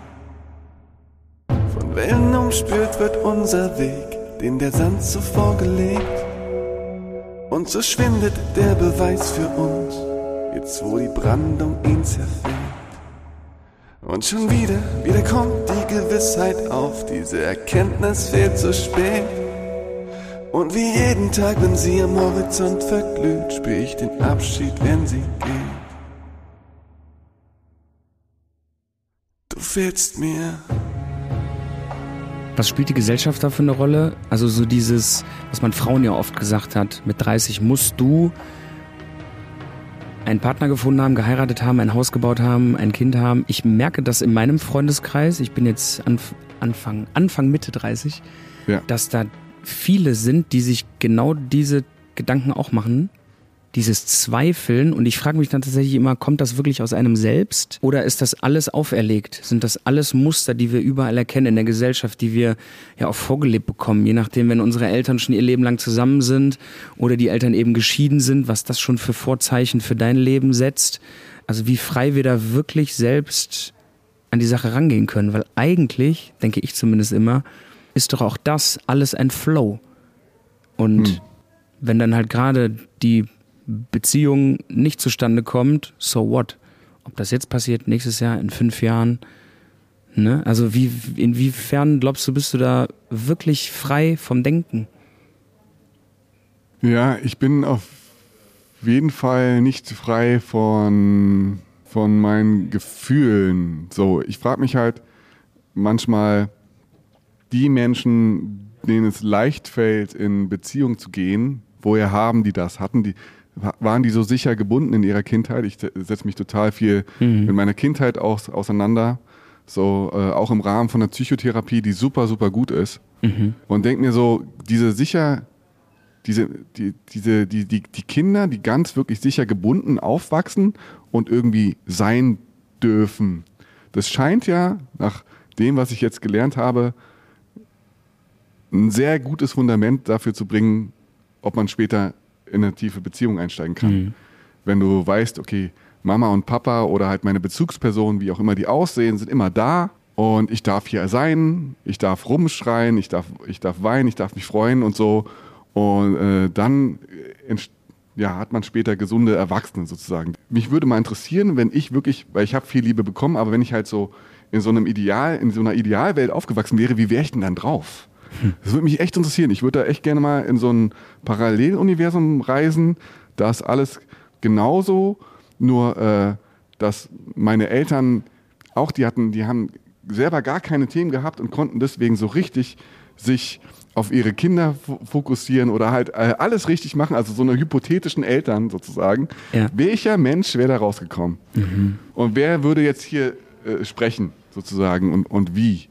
Von Wellen umspült wird unser Weg, den der Sand zuvor gelegt. Und so schwindet der Beweis für uns, jetzt wo die Brandung ihn zerfällt. Und schon wieder kommt die Gewissheit auf, diese Erkenntnis fehlt so spät. Und wie jeden Tag, wenn sie am Horizont verglüht, spür ich den Abschied, wenn sie geht. Du fehlst mir. Was spielt die Gesellschaft da für eine Rolle? Also so dieses, was man Frauen ja oft gesagt hat, mit 30 musst du einen Partner gefunden haben, geheiratet haben, ein Haus gebaut haben, ein Kind haben. Ich merke das in meinem Freundeskreis, ich bin jetzt Anfang Mitte 30, dass da viele sind, die sich genau diese Gedanken auch machen. Dieses Zweifeln, und ich frage mich dann tatsächlich immer, kommt das wirklich aus einem selbst oder ist das alles auferlegt? Sind das alles Muster, die wir überall erkennen in der Gesellschaft, die wir ja auch vorgelebt bekommen, je nachdem, wenn unsere Eltern schon ihr Leben lang zusammen sind oder die Eltern eben geschieden sind, was das schon für Vorzeichen für dein Leben setzt? Also wie frei wir da wirklich selbst an die Sache rangehen können, weil eigentlich, denke ich zumindest immer, ist doch auch das alles ein Flow. Und wenn dann halt gerade die Beziehung nicht zustande kommt, so what? Ob das jetzt passiert, nächstes Jahr, in 5 Jahren, ne? Also inwiefern glaubst du, bist du da wirklich frei vom Denken? Ja, ich bin auf jeden Fall nicht frei von meinen Gefühlen. So, ich frage mich halt manchmal, die Menschen, denen es leicht fällt, in Beziehung zu gehen, woher haben die das? Waren die so sicher gebunden in ihrer Kindheit? Ich setze mich total viel mit meiner Kindheit auseinander, so auch im Rahmen von der Psychotherapie, die super, super gut ist. Und denke mir so, die Kinder, die ganz wirklich sicher gebunden aufwachsen und irgendwie sein dürfen. Das scheint ja, nach dem, was ich jetzt gelernt habe, ein sehr gutes Fundament dafür zu bringen, ob man später in eine tiefe Beziehung einsteigen kann. Wenn du weißt, okay, Mama und Papa oder halt meine Bezugspersonen, wie auch immer die aussehen, sind immer da und ich darf hier sein, ich darf rumschreien, ich darf weinen, ich darf mich freuen und so. Und dann hat man später gesunde Erwachsene sozusagen. Mich würde mal interessieren, wenn ich wirklich, weil ich habe viel Liebe bekommen, aber wenn ich halt so in so einer Idealwelt aufgewachsen wäre, wie wäre ich denn dann drauf? Das würde mich echt interessieren. Ich würde da echt gerne mal in so ein Paralleluniversum reisen, da ist alles genauso, nur dass meine Eltern auch, die haben selber gar keine Themen gehabt und konnten deswegen so richtig sich auf ihre Kinder fokussieren oder halt alles richtig machen, also so eine hypothetischen Eltern sozusagen. Ja. Welcher Mensch wäre da rausgekommen? Und wer würde jetzt hier sprechen sozusagen und wie?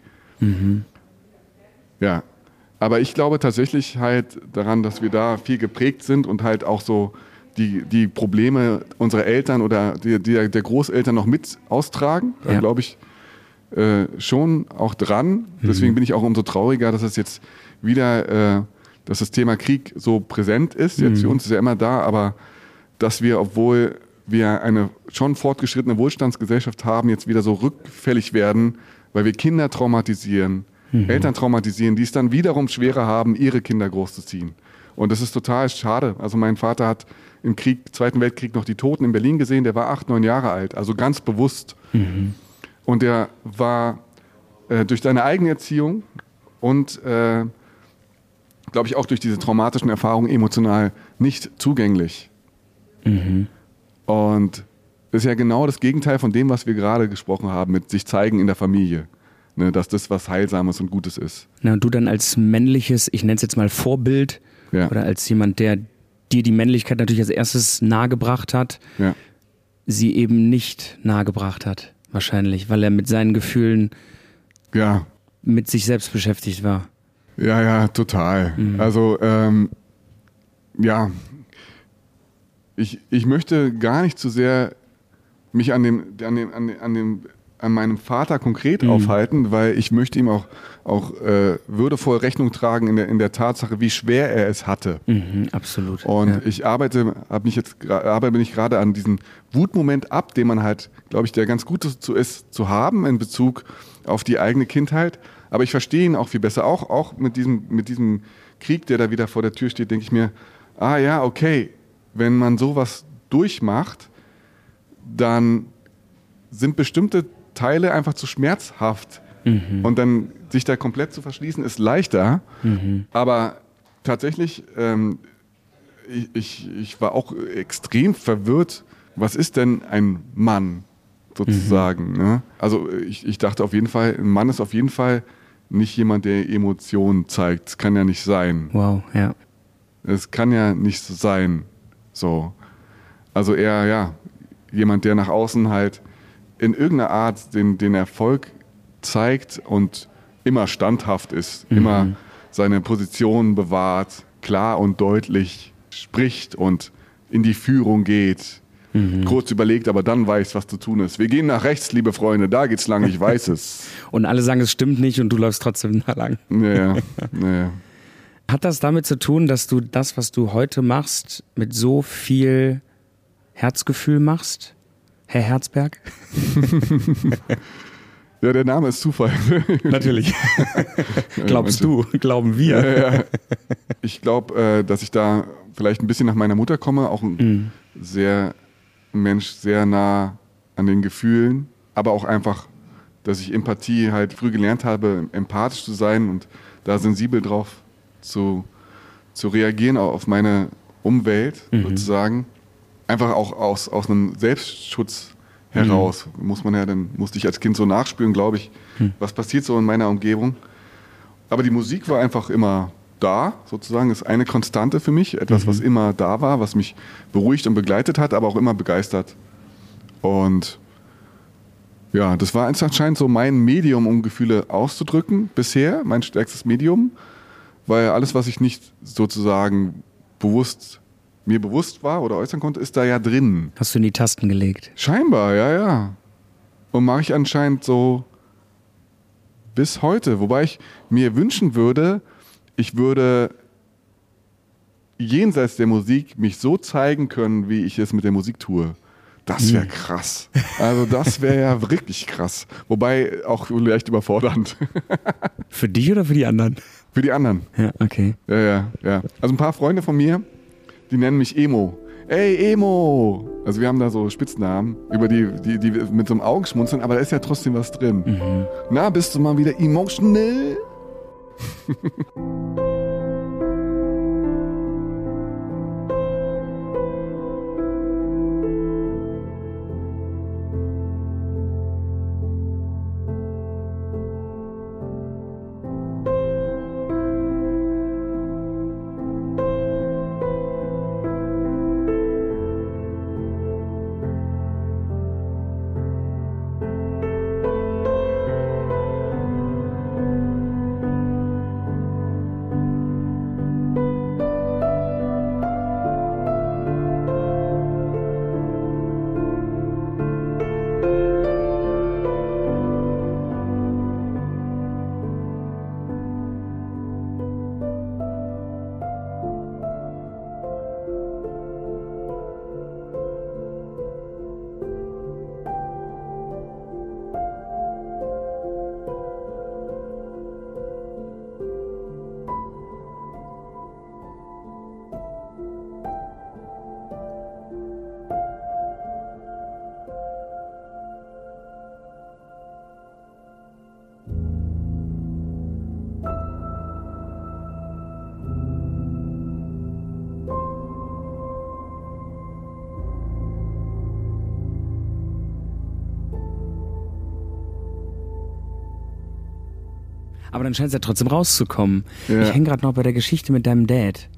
Ja, aber ich glaube tatsächlich halt daran, dass wir da viel geprägt sind und halt auch so die Probleme unserer Eltern oder der Großeltern noch mit austragen. Da glaube ich schon auch dran. Deswegen bin ich auch umso trauriger, dass es jetzt wieder, dass das Thema Krieg so präsent ist. Jetzt für uns ist ja immer da, aber dass wir, obwohl wir eine schon fortgeschrittene Wohlstandsgesellschaft haben, jetzt wieder so rückfällig werden, weil wir Kinder traumatisieren, Eltern traumatisieren, die es dann wiederum schwerer haben, ihre Kinder großzuziehen. Und das ist total schade. Also mein Vater hat im Zweiten Weltkrieg noch die Toten in Berlin gesehen, der war 8, 9 Jahre alt, also ganz bewusst. Und der war durch seine eigene Erziehung und glaube ich auch durch diese traumatischen Erfahrungen emotional nicht zugänglich. Und das ist ja genau das Gegenteil von dem, was wir gerade gesprochen haben, mit sich zeigen in der Familie. Ne, dass das was Heilsames und Gutes ist. Na, und du dann als männliches, ich nenne es jetzt mal Vorbild, oder als jemand, der dir die Männlichkeit natürlich als erstes nahegebracht hat, sie eben nicht nahegebracht hat, wahrscheinlich, weil er mit seinen Gefühlen mit sich selbst beschäftigt war. Ja, total. Also, ich möchte gar nicht zu sehr mich an meinem Vater konkret aufhalten, weil ich möchte ihm auch würdevoll Rechnung tragen in der Tatsache, wie schwer er es hatte. Absolut. Und ich arbeite mich gerade an diesem Wutmoment ab, den man halt, glaube ich, der ganz gut ist zu haben in Bezug auf die eigene Kindheit. Aber ich verstehe ihn auch viel besser. Auch mit diesem Krieg, der da wieder vor der Tür steht, denke ich mir, okay, wenn man sowas durchmacht, dann sind bestimmte Teile einfach zu schmerzhaft. Und dann sich da komplett zu verschließen, ist leichter. Aber tatsächlich, ich war auch extrem verwirrt. Was ist denn ein Mann sozusagen? Ne? Also ich dachte auf jeden Fall, ein Mann ist auf jeden Fall nicht jemand, der Emotionen zeigt. Das kann ja nicht sein. Wow, ja. Es kann ja nicht so sein. So. Also eher, jemand, der nach außen halt in irgendeiner Art den Erfolg zeigt und immer standhaft ist, immer seine Position bewahrt, klar und deutlich spricht und in die Führung geht, kurz überlegt, aber dann weiß, was zu tun ist. Wir gehen nach rechts, liebe Freunde, da geht's lang, ich weiß es. Und alle sagen, es stimmt nicht und du läufst trotzdem da lang. Ja. Hat das damit zu tun, dass du das, was du heute machst, mit so viel Herzgefühl machst? Herr Herzberg? Ja, der Name ist Zufall. Natürlich. Glaubst du, glauben wir. Ja. Ich glaube, dass ich da vielleicht ein bisschen nach meiner Mutter komme, auch ein Mensch sehr nah an den Gefühlen, aber auch einfach, dass ich Empathie halt früh gelernt habe, empathisch zu sein und da sensibel drauf zu reagieren auf meine Umwelt sozusagen. Einfach auch aus einem Selbstschutz heraus musste ich als Kind so nachspüren, glaube ich, was passiert so in meiner Umgebung. Aber die Musik war einfach immer da, sozusagen, ist eine Konstante für mich, etwas, was immer da war, was mich beruhigt und begleitet hat, aber auch immer begeistert. Und ja, das war anscheinend so mein Medium, um Gefühle auszudrücken bisher, mein stärkstes Medium, weil alles, was ich nicht sozusagen mir bewusst war oder äußern konnte, ist da ja drin. Hast du in die Tasten gelegt? Scheinbar, ja. Und mache ich anscheinend so bis heute. Wobei ich mir wünschen würde, ich würde jenseits der Musik mich so zeigen können, wie ich es mit der Musik tue. Das wäre krass. Also das wäre ja wirklich krass. Wobei auch leicht überfordernd. Für dich oder für die anderen? Für die anderen. Ja, okay. Ja. Also ein paar Freunde von mir, die nennen mich Emo. Ey, Emo! Also wir haben da so Spitznamen, über die mit so einem Augenschmunzeln, aber da ist ja trotzdem was drin. Na, bist du mal wieder emotional? Aber dann scheint es ja trotzdem rauszukommen. Ja. Ich hänge gerade noch bei der Geschichte mit deinem Dad.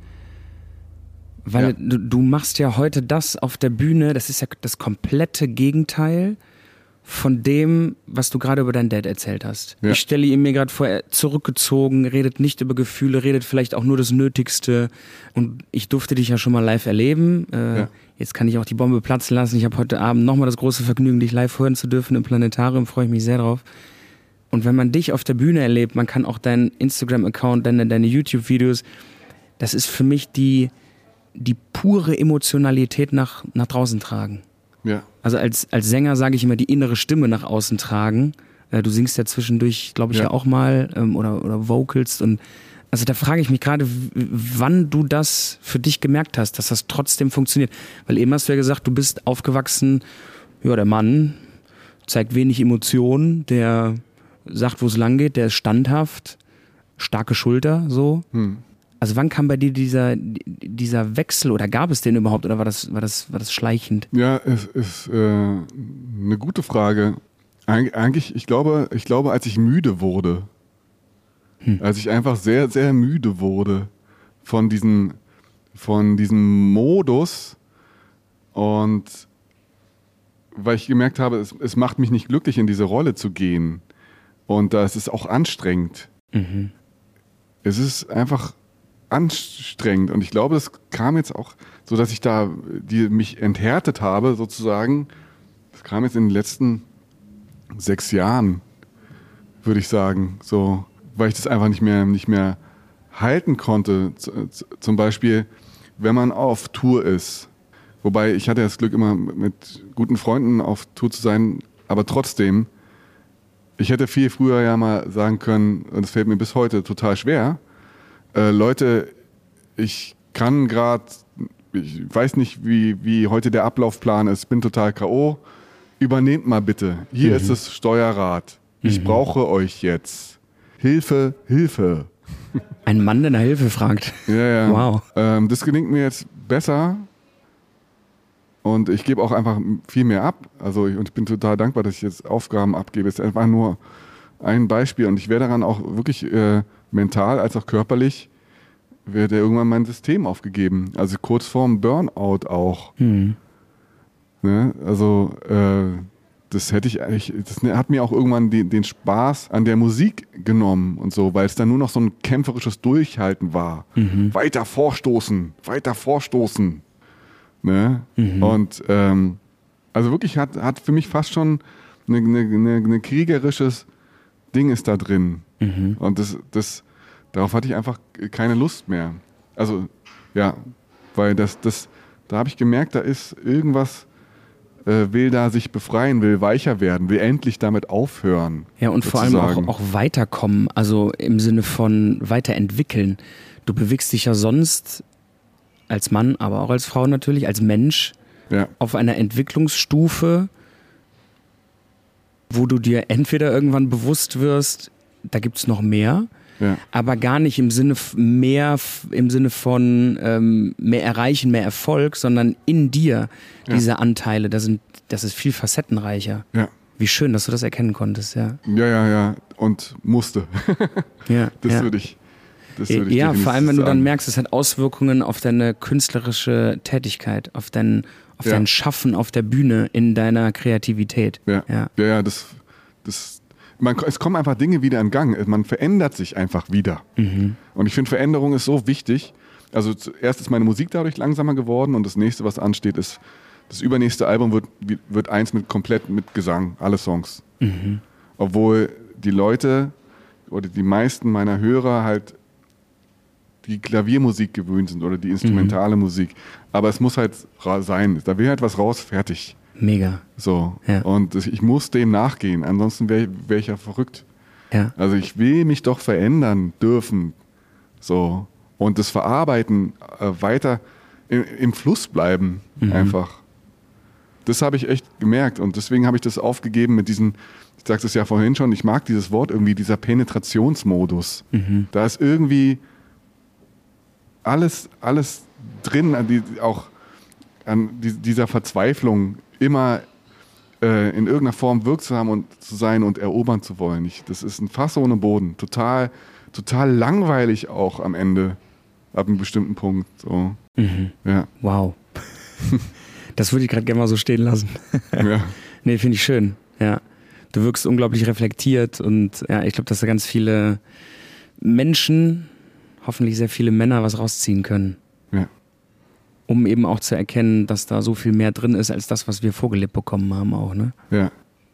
Weil du machst ja heute das auf der Bühne, das ist ja das komplette Gegenteil von dem, was du gerade über deinen Dad erzählt hast. Ja. Ich stelle ihn mir gerade vor, er zurückgezogen, redet nicht über Gefühle, redet vielleicht auch nur das Nötigste. Und ich durfte dich ja schon mal live erleben. Jetzt kann ich auch die Bombe platzen lassen. Ich habe heute Abend nochmal das große Vergnügen, dich live hören zu dürfen im Planetarium. Freue ich mich sehr drauf. Und wenn man dich auf der Bühne erlebt, man kann auch deinen Instagram-Account, deine YouTube-Videos, das ist für mich die pure Emotionalität nach draußen tragen. Ja. Also als Sänger sage ich immer, die innere Stimme nach außen tragen. Du singst ja zwischendurch, glaube ich, ja auch mal oder vocalst. Und also da frage ich mich gerade, wann du das für dich gemerkt hast, dass das trotzdem funktioniert. Weil eben hast du ja gesagt, du bist aufgewachsen, ja, der Mann zeigt wenig Emotionen, der sagt, wo es lang geht, der ist standhaft, starke Schulter, so. Also wann kam bei dir dieser Wechsel oder gab es den überhaupt oder war das schleichend? Ja, es ist eine gute Frage. Eigentlich, ich glaube, als ich müde wurde, als ich einfach sehr, sehr müde wurde von diesem Modus und weil ich gemerkt habe, es macht mich nicht glücklich, in diese Rolle zu gehen. Und da ist es auch anstrengend. Mhm. Es ist einfach anstrengend. Und ich glaube, das kam jetzt auch so, dass ich da mich enthärtet habe, sozusagen. Das kam jetzt in den letzten 6 Jahren, würde ich sagen. So, weil ich das einfach nicht mehr halten konnte. Zum Beispiel, wenn man auf Tour ist. Wobei, ich hatte das Glück, immer mit guten Freunden auf Tour zu sein. Aber trotzdem, ich hätte viel früher ja mal sagen können, und es fällt mir bis heute total schwer, Leute, ich weiß nicht, wie heute der Ablaufplan ist, bin total K.O., übernehmt mal bitte, hier ist das Steuerrad, ich brauche euch jetzt, Hilfe, Hilfe. Ein Mann, der nach Hilfe fragt. Ja. Wow. Das gelingt mir jetzt besser. Und ich gebe auch einfach viel mehr ab. Und ich bin total dankbar, dass ich jetzt Aufgaben abgebe. Es ist einfach nur ein Beispiel. Und ich werde daran auch wirklich mental als auch körperlich, werde irgendwann mein System aufgegeben. Also kurz vorm Burnout auch. Ne? Also das hat mir auch irgendwann den Spaß an der Musik genommen und so, weil es dann nur noch so ein kämpferisches Durchhalten war. Weiter vorstoßen. Ne? Und also wirklich hat für mich fast schon eine kriegerisches Ding ist da drin. Und darauf hatte ich einfach keine Lust mehr. Also ja, weil da habe ich gemerkt, da ist irgendwas, will da sich befreien, will weicher werden, will endlich damit aufhören. Ja, und sozusagen. vor allem auch weiterkommen, also im Sinne von weiterentwickeln. Du bewegst dich ja sonst als Mann, aber auch als Frau natürlich, als Mensch, auf einer Entwicklungsstufe, wo du dir entweder irgendwann bewusst wirst, da gibt es noch mehr, aber gar nicht im Sinne von mehr erreichen, mehr Erfolg, sondern in dir diese Anteile, das ist viel facettenreicher. Ja. Wie schön, dass du das erkennen konntest, ja. Ja. Und musste. Das würde ich. Ja, vor allem, wenn du dann merkst, es hat Auswirkungen auf deine künstlerische Tätigkeit, auf dein Schaffen auf der Bühne, in deiner Kreativität. Es kommen einfach Dinge wieder in Gang. Man verändert sich einfach wieder. Und ich finde, Veränderung ist so wichtig. Also zuerst ist meine Musik dadurch langsamer geworden und das nächste, was ansteht, ist, das übernächste Album wird eins komplett mit Gesang, alle Songs. Obwohl die Leute oder die meisten meiner Hörer halt die Klaviermusik gewöhnt sind oder die instrumentale Musik. Aber es muss halt sein. Da will halt was raus, fertig. Mega. So. Ja. Und ich muss dem nachgehen, ansonsten wär ich ja verrückt. Ja. Also ich will mich doch verändern dürfen. So. Und das Verarbeiten weiter im Fluss bleiben einfach. Das habe ich echt gemerkt und deswegen habe ich das aufgegeben mit diesen, ich sagte es ja vorhin schon, ich mag dieses Wort irgendwie, dieser Penetrationsmodus. Da ist irgendwie alles drin, auch an dieser Verzweiflung, immer in irgendeiner Form wirksam und zu sein und erobern zu wollen. Das ist ein Fass ohne Boden. Total langweilig auch am Ende, ab einem bestimmten Punkt. So. Ja. Wow. Das würde ich gerade gerne mal so stehen lassen. Ja. Nee, finde ich schön. Ja. Du wirkst unglaublich reflektiert und ja, ich glaube, dass da ganz viele Menschen, hoffentlich sehr viele Männer, was rausziehen können. Ja. Um eben auch zu erkennen, dass da so viel mehr drin ist, als das, was wir vorgelebt bekommen haben auch, ne? Ja.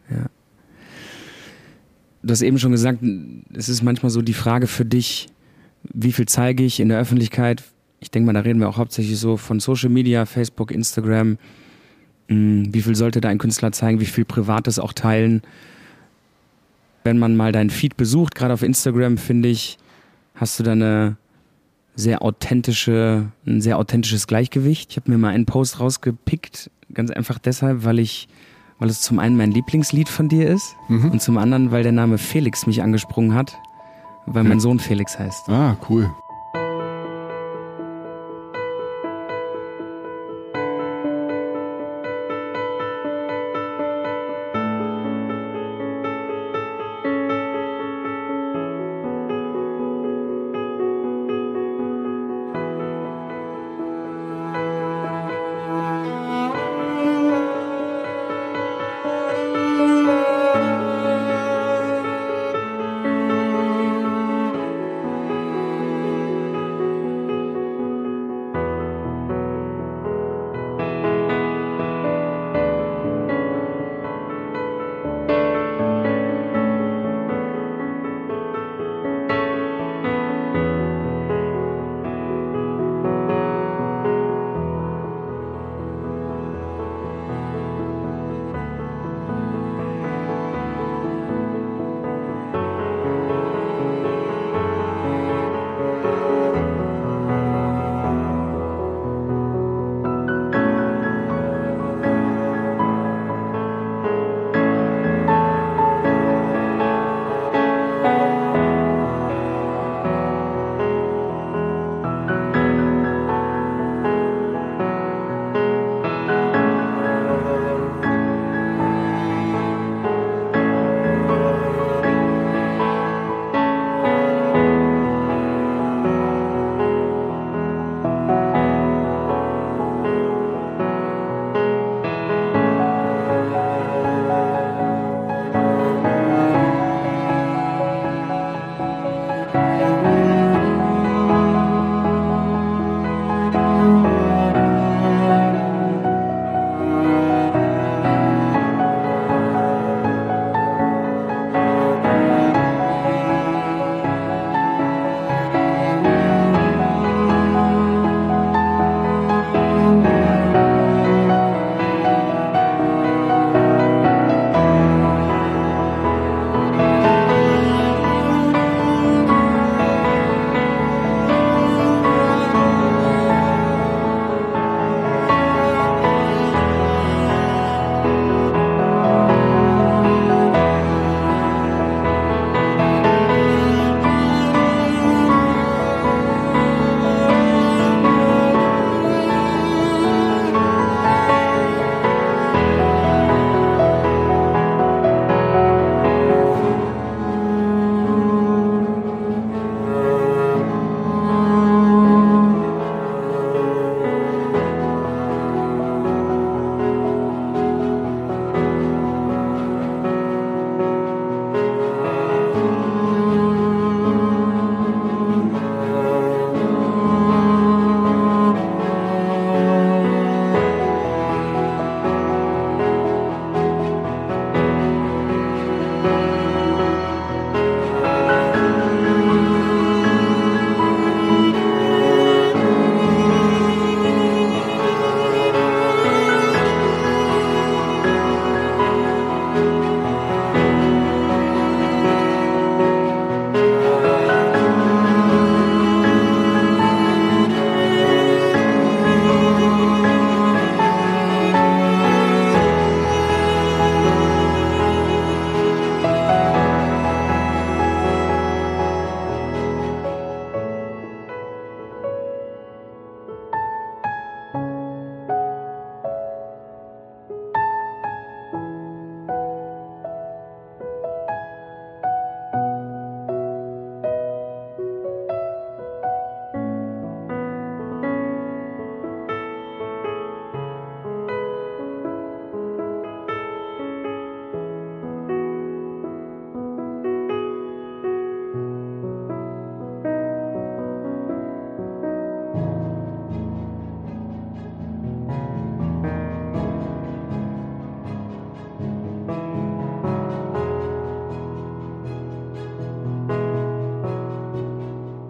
Du hast eben schon gesagt, es ist manchmal so die Frage für dich, wie viel zeige ich in der Öffentlichkeit? Ich denke mal, da reden wir auch hauptsächlich so von Social Media, Facebook, Instagram. Wie viel sollte da ein Künstler zeigen? Wie viel Privates auch teilen? Wenn man mal deinen Feed besucht, gerade auf Instagram, finde ich, hast du da ein sehr authentisches Gleichgewicht. Ich habe mir mal einen Post rausgepickt, ganz einfach deshalb, weil es zum einen mein Lieblingslied von dir ist und zum anderen, weil der Name Felix mich angesprungen hat, weil mein Sohn Felix heißt. Ah, cool.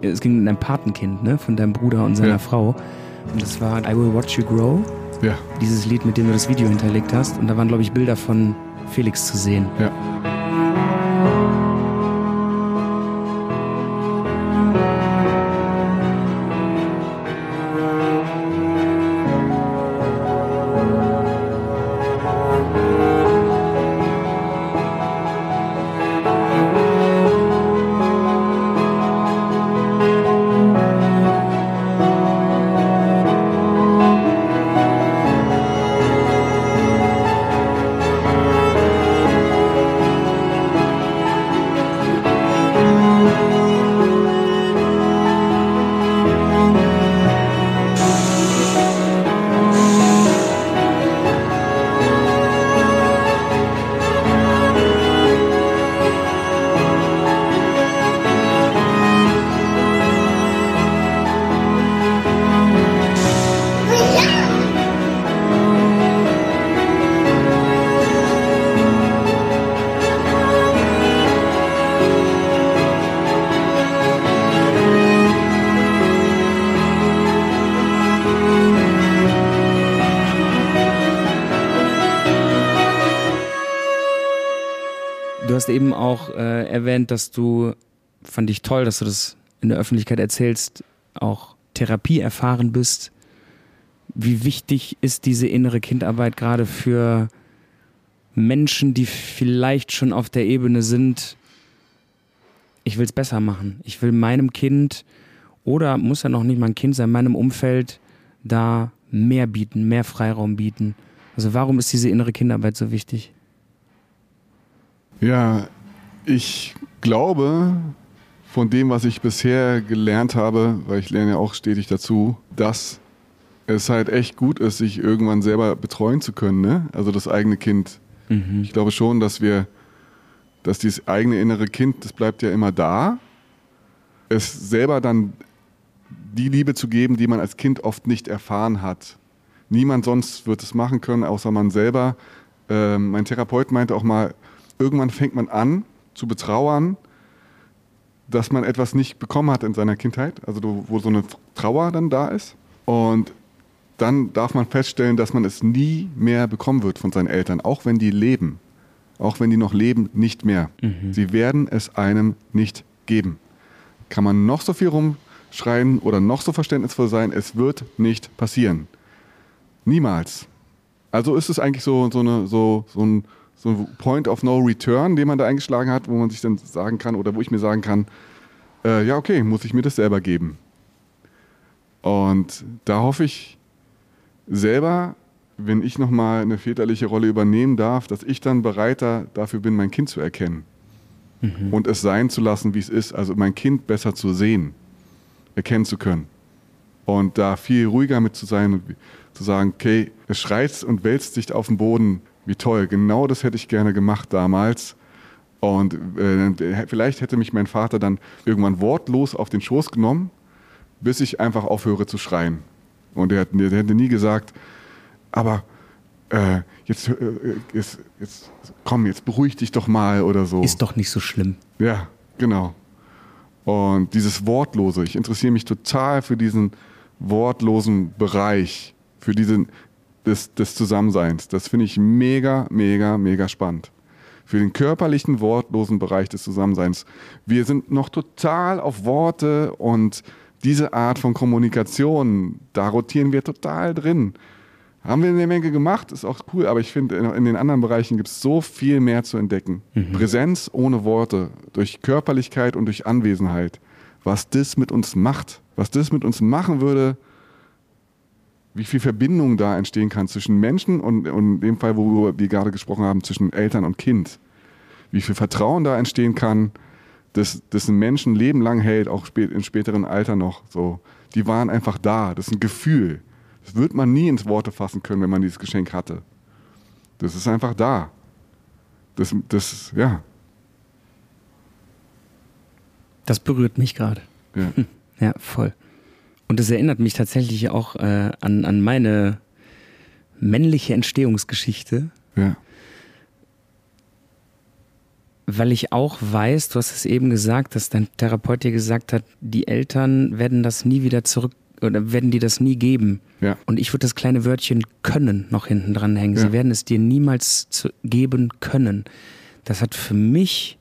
es ging um ein Patenkind, ne, von deinem Bruder und seiner Frau. Und das war I Will Watch You Grow. Ja. Dieses Lied, mit dem du das Video hinterlegt hast. Und da waren, glaube ich, Bilder von Felix zu sehen. Ja. Du hast eben auch erwähnt, dass du, fand ich toll, dass du das in der Öffentlichkeit erzählst, auch Therapie erfahren bist. Wie wichtig ist diese innere Kindarbeit gerade für Menschen, die vielleicht schon auf der Ebene sind, ich will es besser machen. Ich will meinem Kind, oder muss ja noch nicht mal ein Kind sein, meinem Umfeld da mehr bieten, mehr Freiraum bieten. Also warum ist diese innere Kindarbeit so wichtig? Ja, ich glaube, von dem, was ich bisher gelernt habe, weil ich lerne ja auch stetig dazu, dass es halt echt gut ist, sich irgendwann selber betreuen zu können, ne? Also das eigene Kind. Mhm. Ich glaube schon, dass dieses eigene innere Kind, das bleibt ja immer da. Es selber dann die Liebe zu geben, die man als Kind oft nicht erfahren hat. Niemand sonst wird es machen können, außer man selber. Mein Therapeut meinte auch mal, irgendwann fängt man an zu betrauern, dass man etwas nicht bekommen hat in seiner Kindheit, also wo so eine Trauer dann da ist. Und dann darf man feststellen, dass man es nie mehr bekommen wird von seinen Eltern, auch wenn die leben. Auch wenn die noch leben, nicht mehr. Mhm. Sie werden es einem nicht geben. Kann man noch so viel rumschreien oder noch so verständnisvoll sein, es wird nicht passieren. Niemals. Also ist es eigentlich so ein Point of No Return, den man da eingeschlagen hat, wo man sich dann sagen kann, oder wo ich mir sagen kann, ja okay, muss ich mir das selber geben. Und da hoffe ich selber, wenn ich nochmal eine väterliche Rolle übernehmen darf, dass ich dann bereiter dafür bin, mein Kind zu erkennen. Mhm. Und es sein zu lassen, wie es ist. Also mein Kind besser zu sehen, erkennen zu können. Und da viel ruhiger mit zu sein und zu sagen, okay, es schreit und wälzt sich auf den Boden. Wie toll, genau das hätte ich gerne gemacht damals. Und vielleicht hätte mich mein Vater dann irgendwann wortlos auf den Schoß genommen, bis ich einfach aufhöre zu schreien. Und der hätte nie gesagt, aber jetzt komm, jetzt beruhig dich doch mal oder so. Ist doch nicht so schlimm. Ja, genau. Und dieses Wortlose, ich interessiere mich total für diesen wortlosen Bereich, für des Zusammenseins. Das finde ich mega, mega, mega spannend. Für den körperlichen, wortlosen Bereich des Zusammenseins. Wir sind noch total auf Worte und diese Art von Kommunikation, da rotieren wir total drin. Haben wir eine Menge gemacht, ist auch cool, aber ich finde, in den anderen Bereichen gibt es so viel mehr zu entdecken. Mhm. Präsenz ohne Worte, durch Körperlichkeit und durch Anwesenheit. Was das mit uns macht, was das mit uns machen würde, wie viel Verbindung da entstehen kann zwischen Menschen und in dem Fall, wo wir gerade gesprochen haben, zwischen Eltern und Kind. Wie viel Vertrauen da entstehen kann, das ein Mensch ein Leben lang hält, auch im späteren Alter noch. So. Die waren einfach da, das ist ein Gefühl. Das wird man nie ins Worte fassen können, wenn man dieses Geschenk hatte. Das ist einfach da. Ja. Das berührt mich gerade. Ja. Ja, voll. Und es erinnert mich tatsächlich auch an meine männliche Entstehungsgeschichte. Ja. weil ich auch weiß, du hast es eben gesagt, dass dein Therapeut dir gesagt hat, die Eltern werden das nie wieder zurück oder werden dir das nie geben. Ja. Und ich würde das kleine Wörtchen können noch hinten dran hängen. Ja. Sie werden es dir niemals geben können. Das hat für mich,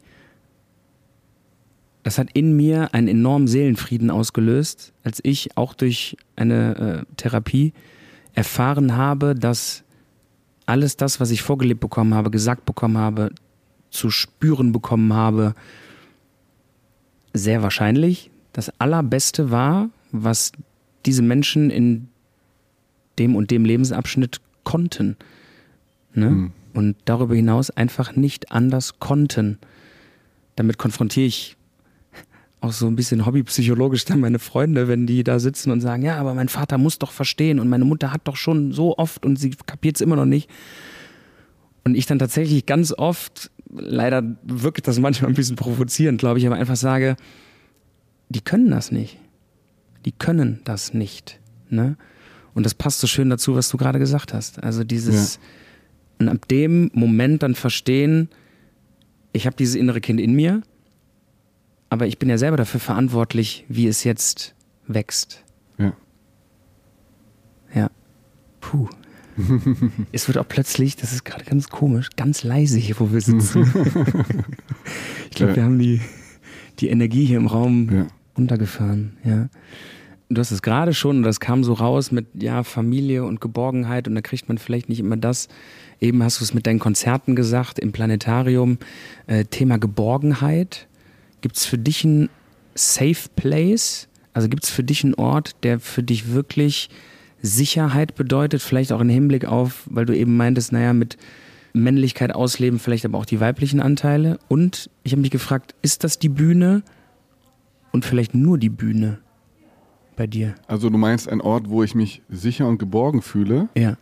das hat in mir einen enormen Seelenfrieden ausgelöst, als ich auch durch eine Therapie erfahren habe, dass alles das, was ich vorgelebt bekommen habe, gesagt bekommen habe, zu spüren bekommen habe, sehr wahrscheinlich das Allerbeste war, was diese Menschen in dem und dem Lebensabschnitt konnten. Ne? Und darüber hinaus einfach nicht anders konnten. Damit konfrontiere ich auch so ein bisschen hobbypsychologisch dann meine Freunde, wenn die da sitzen und sagen, ja, aber mein Vater muss doch verstehen und meine Mutter hat doch schon so oft und sie kapiert es immer noch nicht. Und ich dann tatsächlich ganz oft, leider wirkt das manchmal ein bisschen provozierend, glaube ich, aber einfach sage, die können das nicht. Die können das nicht. Ne? Und das passt so schön dazu, was du gerade gesagt hast. Also dieses, und ab dem Moment dann verstehen, ich habe dieses innere Kind in mir, aber ich bin ja selber dafür verantwortlich, wie es jetzt wächst. Ja. Ja. Puh. Es wird auch plötzlich, das ist gerade ganz komisch, ganz leise hier, wo wir sitzen. Ich glaube, wir haben die Energie hier im Raum runtergefahren. Ja. Du hast es gerade schon, und das kam so raus mit Familie und Geborgenheit und da kriegt man vielleicht nicht immer das. Eben hast du es mit deinen Konzerten gesagt, im Planetarium. Thema Geborgenheit. Gibt es für dich einen Safe Place? Also gibt es für dich einen Ort, der für dich wirklich Sicherheit bedeutet, vielleicht auch im Hinblick auf, weil du eben meintest, mit Männlichkeit ausleben, vielleicht aber auch die weiblichen Anteile. Und ich habe mich gefragt, ist das die Bühne und vielleicht nur die Bühne bei dir? Also du meinst ein Ort, wo ich mich sicher und geborgen fühle? Ja.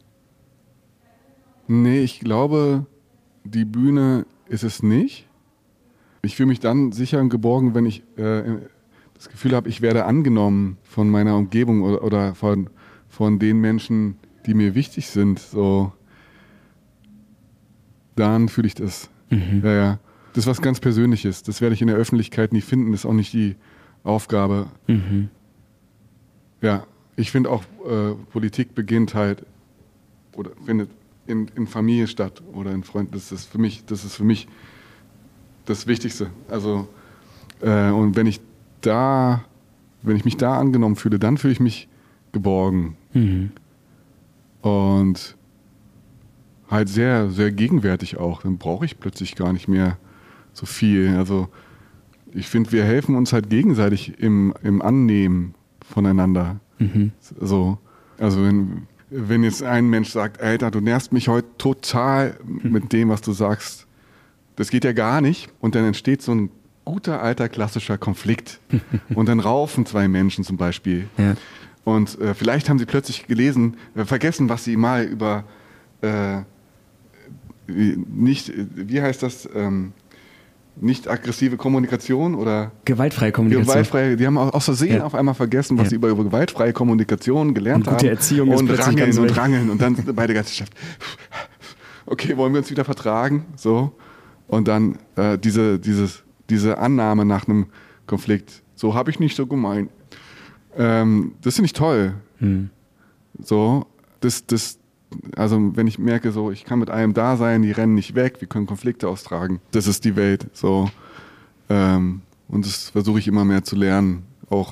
Nee, ich glaube, die Bühne ist es nicht. Ich fühle mich dann sicher und geborgen, wenn ich das Gefühl habe, ich werde angenommen von meiner Umgebung oder von den Menschen, die mir wichtig sind. So, dann fühle ich das. Ja. Das ist was ganz Persönliches. Das werde ich in der Öffentlichkeit nie finden. Das ist auch nicht die Aufgabe. Ja, ich finde auch, Politik beginnt halt oder findet in Familie statt oder in Freunden. Das ist für mich das Wichtigste. Also, und wenn ich mich da angenommen fühle, dann fühle ich mich geborgen. Und halt sehr, sehr gegenwärtig auch. Dann brauche ich plötzlich gar nicht mehr so viel. Also ich finde, wir helfen uns halt gegenseitig im Annehmen voneinander. So, also wenn jetzt ein Mensch sagt, Alter, du nervst mich heute total mit dem, was du sagst, das geht ja gar nicht. Und dann entsteht so ein guter, alter, klassischer Konflikt. Und dann raufen zwei Menschen zum Beispiel. Ja. Und vielleicht haben sie plötzlich vergessen, was sie mal über wie heißt das, nicht aggressive Kommunikation oder gewaltfreie Kommunikation. Die haben aus Versehen auf einmal vergessen, was sie über gewaltfreie Kommunikation gelernt haben. Gute Erziehung und rangeln und dann beide Gesellschaft. Okay, wollen wir uns wieder vertragen? So. Und dann diese Annahme nach einem Konflikt. So habe ich nicht so gemeint. Das finde ich toll. So, also wenn ich merke, so, ich kann mit einem da sein, die rennen nicht weg, wir können Konflikte austragen. Das ist die Welt. So. Und das versuche ich immer mehr zu lernen. Auch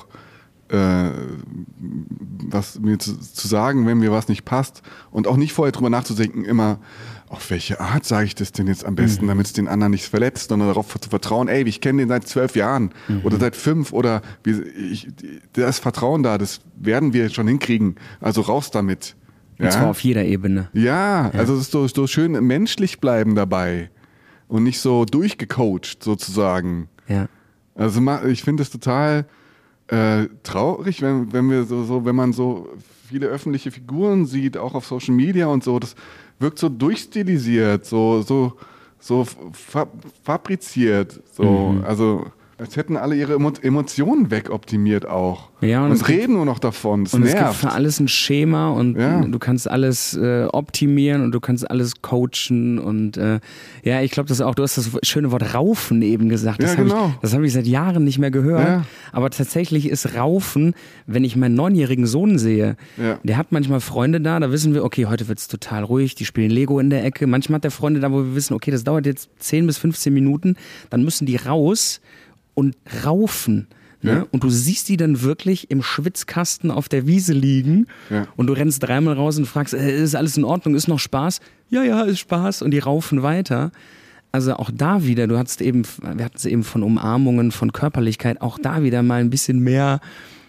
was mir zu sagen, wenn mir was nicht passt. Und auch nicht vorher drüber nachzudenken, immer, auf welche Art sage ich das denn jetzt am besten, damit es den anderen nicht verletzt, sondern darauf zu vertrauen, ey, ich kenne den seit 12 Jahren oder seit 5 oder da ist Vertrauen da, das werden wir schon hinkriegen. Also raus damit. Und zwar auf jeder Ebene. Ja, also es ist so schön menschlich bleiben dabei und nicht so durchgecoacht sozusagen. Ja. Also ich finde es total traurig, wenn man so viele öffentliche Figuren sieht, auch auf Social Media und so, das wirkt so durchstilisiert, so fabriziert, so, also Als hätten alle ihre Emotionen wegoptimiert auch. Ja, und reden nur noch davon. Das und nervt. Es gibt für alles ein Schema und du kannst alles optimieren und du kannst alles coachen und ich glaube, das auch, du hast das schöne Wort Raufen eben gesagt. Das habe ich seit Jahren nicht mehr gehört. Ja. Aber tatsächlich ist Raufen, wenn ich meinen 9-jährigen Sohn sehe, der hat manchmal Freunde da wissen wir, okay, heute wird es total ruhig, die spielen Lego in der Ecke. Manchmal hat der Freunde da, wo wir wissen, okay, das dauert jetzt 10 bis 15 Minuten, dann müssen die raus und raufen. Ne? Ja. Und du siehst die dann wirklich im Schwitzkasten auf der Wiese liegen und du rennst 3-mal raus und fragst, ist alles in Ordnung, ist noch Spaß? Ja, ist Spaß. Und die raufen weiter. Also auch da wieder, wir hatten es eben von Umarmungen, von Körperlichkeit, auch da wieder mal ein bisschen mehr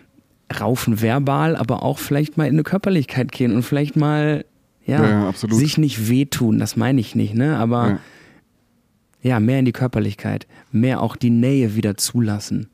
raufen verbal, aber auch vielleicht mal in eine Körperlichkeit gehen und vielleicht mal sich nicht wehtun, das meine ich nicht, ne? Aber mehr in die Körperlichkeit, mehr auch die Nähe wieder zulassen.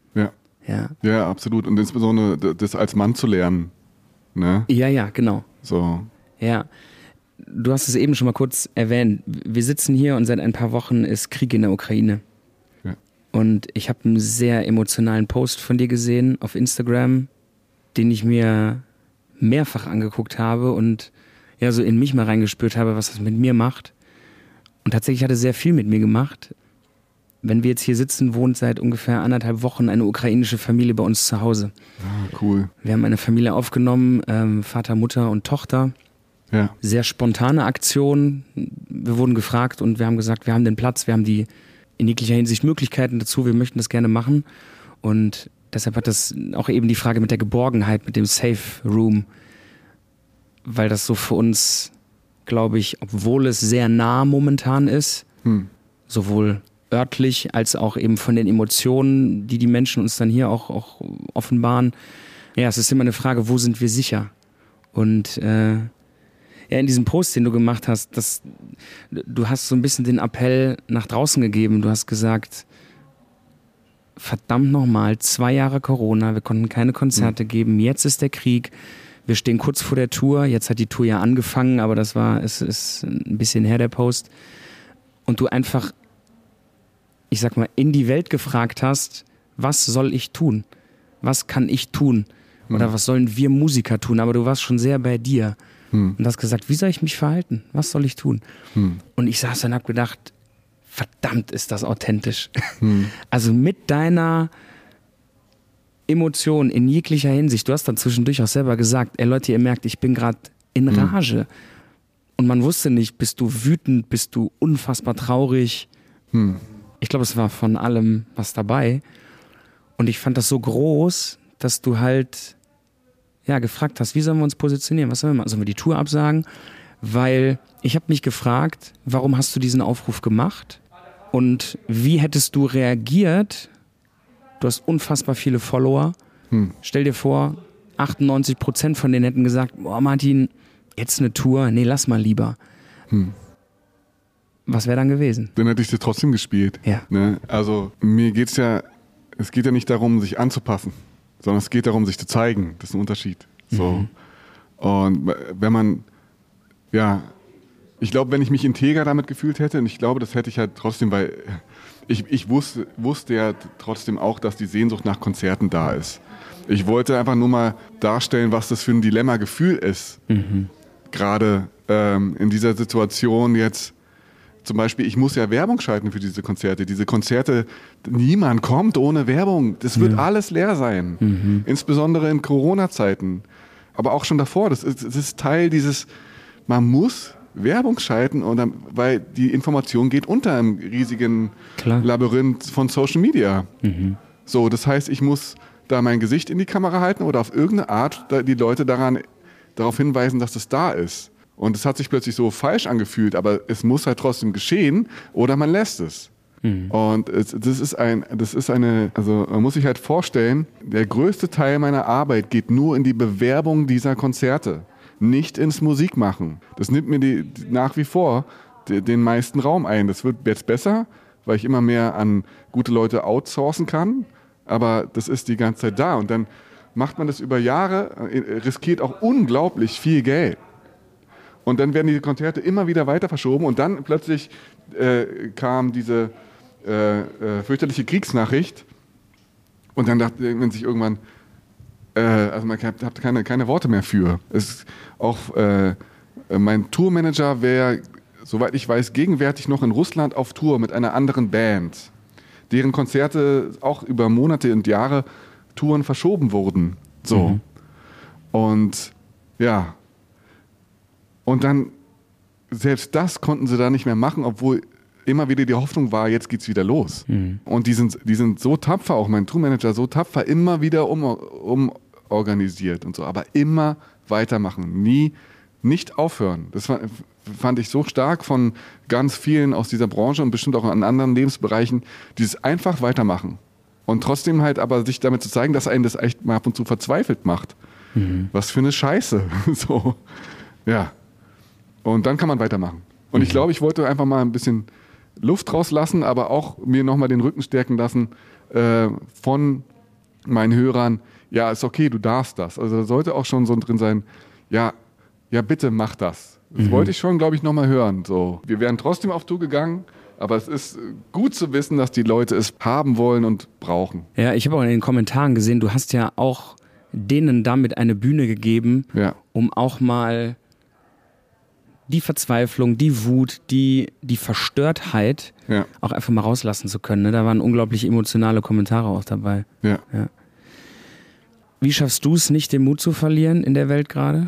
Ja, absolut. Und insbesondere das als Mann zu lernen. Ne? Ja, genau. So. Ja. Du hast es eben schon mal kurz erwähnt. Wir sitzen hier und seit ein paar Wochen ist Krieg in der Ukraine. Ja. Und ich habe einen sehr emotionalen Post von dir gesehen auf Instagram, den ich mir mehrfach angeguckt habe und so in mich mal reingespürt habe, was das mit mir macht. Und tatsächlich hat es sehr viel mit mir gemacht. Wenn wir jetzt hier sitzen, wohnt seit ungefähr 1,5 Wochen eine ukrainische Familie bei uns zu Hause. Ah, cool. Wir haben eine Familie aufgenommen, Vater, Mutter und Tochter. Ja. Sehr spontane Aktion. Wir wurden gefragt und wir haben gesagt, wir haben den Platz, wir haben die in jeglicher Hinsicht Möglichkeiten dazu, wir möchten das gerne machen. Und deshalb hat das auch eben die Frage mit der Geborgenheit, mit dem Safe Room, weil das so für uns, glaube ich, obwohl es sehr nah momentan ist, sowohl örtlich als auch eben von den Emotionen, die Menschen uns dann hier auch offenbaren. Ja, es ist immer eine Frage, wo sind wir sicher? Und in diesem Post, den du gemacht hast, du hast so ein bisschen den Appell nach draußen gegeben. Du hast gesagt, verdammt nochmal, 2 Jahre Corona, wir konnten keine Konzerte geben, jetzt ist der Krieg, wir stehen kurz vor der Tour, jetzt hat die Tour ja angefangen, aber es ist ein bisschen her, der Post. Und du einfach, ich sag mal, in die Welt gefragt hast, was soll ich tun? Was kann ich tun? Oder was sollen wir Musiker tun? Aber du warst schon sehr bei dir. Und hast gesagt, wie soll ich mich verhalten? Was soll ich tun? Und ich saß dann und hab gedacht, verdammt, ist das authentisch. Also mit deiner Emotion in jeglicher Hinsicht. Du hast dann zwischendurch auch selber gesagt, ey Leute, ihr merkt, ich bin gerade in Rage. Und man wusste nicht, bist du wütend, bist du unfassbar traurig. Ich glaube, es war von allem was dabei. Und ich fand das so groß, dass du halt gefragt hast, wie sollen wir uns positionieren? Was sollen wir machen? Sollen wir die Tour absagen? Weil ich habe mich gefragt, warum hast du diesen Aufruf gemacht? Und wie hättest du reagiert? Du hast unfassbar viele Follower. Stell dir vor, 98% von denen hätten gesagt, boah Martin, jetzt eine Tour? Nee, lass mal lieber. Was wäre dann gewesen? Dann hätte ich sie trotzdem gespielt. Ja. Ne? Also es geht ja nicht darum, sich anzupassen, sondern es geht darum, sich zu zeigen. Das ist ein Unterschied. So. Und wenn man, ich glaube, wenn ich mich integer damit gefühlt hätte, und ich glaube, das hätte ich halt trotzdem, weil ich wusste ja trotzdem auch, dass die Sehnsucht nach Konzerten da ist. Ich wollte einfach nur mal darstellen, was das für ein Dilemma-Gefühl ist. Gerade in dieser Situation jetzt. Zum Beispiel, ich muss ja Werbung schalten für diese Konzerte. Diese Konzerte, niemand kommt ohne Werbung. Das wird alles leer sein. Insbesondere in Corona-Zeiten. Aber auch schon davor. Das ist Teil dieses, man muss Werbung schalten, weil die Information geht unter im riesigen Labyrinth von Social Media. So, das heißt, ich muss da mein Gesicht in die Kamera halten oder auf irgendeine Art die Leute darauf hinweisen, dass das da ist. Und es hat sich plötzlich so falsch angefühlt, aber es muss halt trotzdem geschehen oder man lässt es. Und also man muss sich halt vorstellen, der größte Teil meiner Arbeit geht nur in die Bewerbung dieser Konzerte, nicht ins Musikmachen. Das nimmt mir nach wie vor den meisten Raum ein. Das wird jetzt besser, weil ich immer mehr an gute Leute outsourcen kann, aber das ist die ganze Zeit da. Und dann macht man das über Jahre, riskiert auch unglaublich viel Geld. Und dann werden die Konzerte immer wieder weiter verschoben und dann plötzlich kam diese fürchterliche Kriegsnachricht Und dann dachte man sich irgendwann, also man hat keine Worte mehr für. Es ist auch mein Tourmanager wäre, soweit ich weiß, gegenwärtig noch in Russland auf Tour mit einer anderen Band, deren Konzerte auch über Monate und Jahre Touren verschoben wurden. So. Mhm. Und ja. Und dann, selbst das konnten sie da nicht mehr machen, obwohl immer wieder die Hoffnung war, jetzt geht's wieder los. Mhm. Und die sind so tapfer, auch mein Tourmanager so tapfer, immer wieder umorganisiert und so, aber immer weitermachen, nicht aufhören. Das fand ich so stark von ganz vielen aus dieser Branche und bestimmt auch an anderen Lebensbereichen, dieses einfach weitermachen. Und trotzdem halt aber sich damit zu zeigen, dass einen das echt mal ab und zu verzweifelt macht. Mhm. Was für eine Scheiße. So, ja. Und dann kann man weitermachen. Und ich glaube, ich wollte einfach mal ein bisschen Luft rauslassen, aber auch mir nochmal den Rücken stärken lassen von meinen Hörern. Ja, ist okay, du darfst das. Also da sollte auch schon so drin sein, ja, bitte mach das. Das wollte ich schon, glaube ich, nochmal hören. So. Wir wären trotzdem auf Tour gegangen, aber es ist gut zu wissen, dass die Leute es haben wollen und brauchen. Ja, ich habe auch in den Kommentaren gesehen, du hast ja auch denen damit eine Bühne gegeben, um auch mal die Verzweiflung, die Wut, die Verstörtheit auch einfach mal rauslassen zu können. Ne? Da waren unglaublich emotionale Kommentare auch dabei. Ja. Wie schaffst du es nicht, den Mut zu verlieren in der Welt gerade?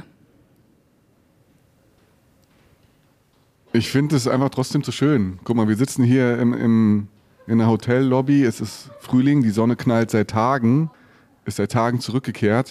Ich finde es einfach trotzdem zu schön. Guck mal, wir sitzen hier in der Hotellobby, es ist Frühling, die Sonne knallt seit Tagen, ist seit Tagen zurückgekehrt.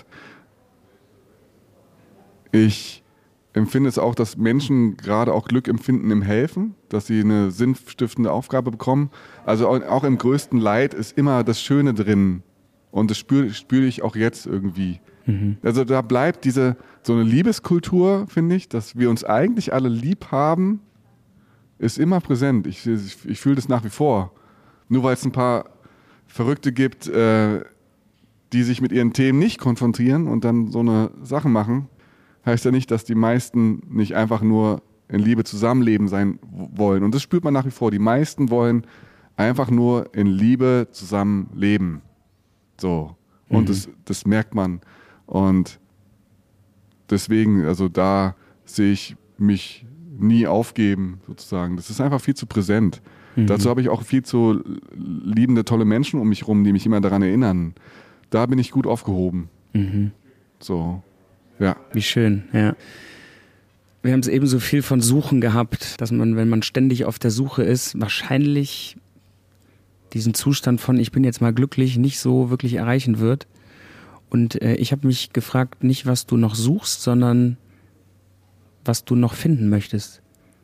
Ich empfinde es auch, dass Menschen gerade auch Glück empfinden im Helfen, dass sie eine sinnstiftende Aufgabe bekommen. Also auch im größten Leid ist immer das Schöne drin. Und das spüre ich auch jetzt irgendwie. Mhm. Also da bleibt so eine Liebeskultur, finde ich, dass wir uns eigentlich alle lieb haben, ist immer präsent. Ich fühle das nach wie vor. Nur weil es ein paar Verrückte gibt, die sich mit ihren Themen nicht konfrontieren und dann so eine Sache machen, heißt ja nicht, dass die meisten nicht einfach nur in Liebe zusammenleben sein wollen. Und das spürt man nach wie vor. Die meisten wollen einfach nur in Liebe zusammenleben. So. Und das merkt man. Und deswegen, also da sehe ich mich nie aufgeben, sozusagen. Das ist einfach viel zu präsent. Dazu habe ich auch viel zu liebende, tolle Menschen um mich rum, die mich immer daran erinnern. Da bin ich gut aufgehoben. So, ja. Wie schön, ja. Wir haben es eben so viel von Suchen gehabt, dass man, wenn man ständig auf der Suche ist, wahrscheinlich diesen Zustand von ich bin jetzt mal glücklich nicht so wirklich erreichen wird. Und ich habe mich gefragt, nicht was du noch suchst, sondern was du noch finden möchtest.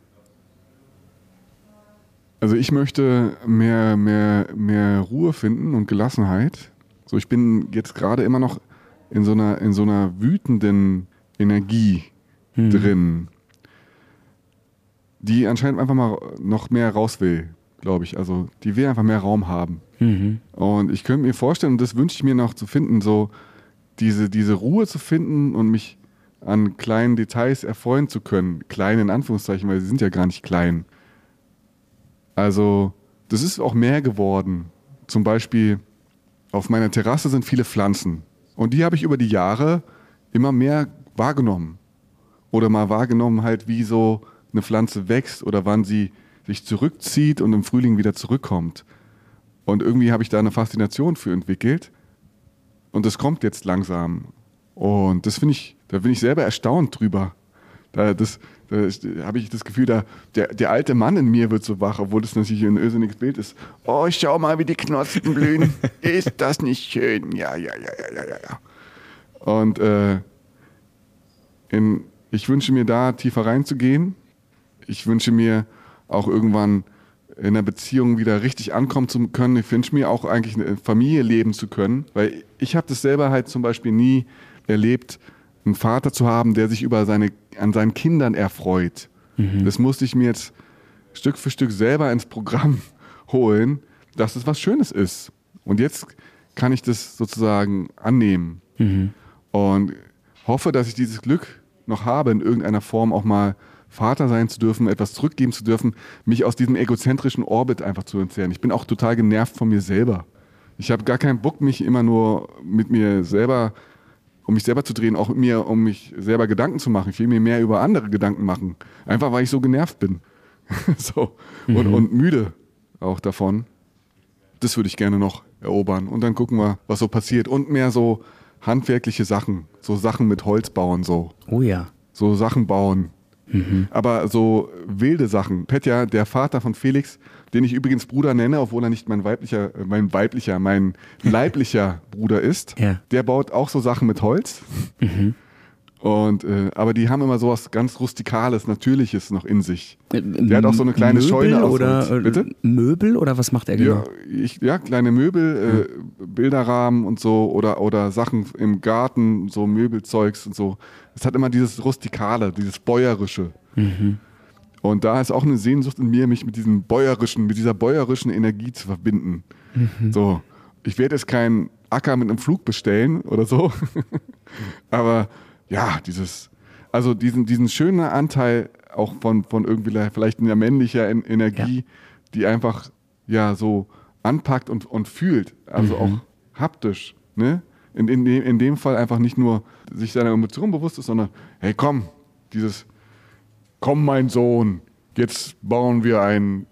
Also ich möchte mehr Ruhe finden und Gelassenheit. So, ich bin jetzt gerade immer noch in so einer wütenden Energie drin, die anscheinend einfach mal noch mehr raus will, glaube ich. Also die will einfach mehr Raum haben. Und ich könnte mir vorstellen, und das wünsche ich mir noch zu finden, so diese Ruhe zu finden und mich an kleinen Details erfreuen zu können. Klein in Anführungszeichen, weil sie sind ja gar nicht klein. Also das ist auch mehr geworden. Zum Beispiel auf meiner Terrasse sind viele Pflanzen. Und die habe ich über die Jahre immer mehr wahrgenommen. Oder mal wahrgenommen halt, wie so eine Pflanze wächst oder wann sie sich zurückzieht und im Frühling wieder zurückkommt. Und irgendwie habe ich da eine Faszination für entwickelt. Und das kommt jetzt langsam. Und da bin ich selber erstaunt drüber. Da habe ich das Gefühl, der alte Mann in mir wird so wach, obwohl das natürlich ein irrsinniges Bild ist. Oh, schau mal, wie die Knospen blühen. Ist das nicht schön? Ja. Und ich wünsche mir da tiefer reinzugehen. Ich wünsche mir auch irgendwann in einer Beziehung wieder richtig ankommen zu können. Ich wünsche mir auch eigentlich eine Familie leben zu können, weil ich habe das selber halt zum Beispiel nie erlebt, einen Vater zu haben, der sich an seinen Kindern erfreut. Das musste ich mir jetzt Stück für Stück selber ins Programm holen, dass es was Schönes ist. Und jetzt kann ich das sozusagen annehmen. Und hoffe, dass ich dieses Glück noch habe, in irgendeiner Form auch mal Vater sein zu dürfen, etwas zurückgeben zu dürfen, mich aus diesem egozentrischen Orbit einfach zu entfernen. Ich bin auch total genervt von mir selber. Ich habe gar keinen Bock, mich immer nur mit mir selber, um mich selber zu drehen, auch mit mir, um mich selber Gedanken zu machen. Ich will mir mehr über andere Gedanken machen. Einfach, weil ich so genervt bin. So. Und müde auch davon. Das würde ich gerne noch erobern. Und dann gucken wir, was so passiert. Und mehr so handwerkliche Sachen. So Sachen mit Holz bauen, so. Oh ja. So Sachen bauen. Aber so wilde Sachen. Petja, der Vater von Felix, den ich übrigens Bruder nenne, obwohl er nicht mein leiblicher Bruder ist, Ja. der baut auch so Sachen mit Holz. Und, aber die haben immer sowas ganz Rustikales, Natürliches noch in sich. Der hat auch so eine kleine Möbel Scheune aus oder Holz. Bitte? Möbel oder was macht er genau? Ja, kleine Möbel, Bilderrahmen und so oder Sachen im Garten, so Möbelzeugs und so. Es hat immer dieses Rustikale, dieses Bäuerische. Und da ist auch eine Sehnsucht in mir, mich mit dieser bäuerischen Energie zu verbinden. So, ich werde jetzt keinen Acker mit einem Flug bestellen oder so, aber ja, diesen schönen Anteil auch von irgendwie vielleicht einer männlichen Energie, die einfach ja so anpackt und fühlt, also auch haptisch, ne? In dem Fall einfach nicht nur sich seiner Emotion bewusst ist, sondern hey komm, komm mein Sohn, jetzt bauen wir ein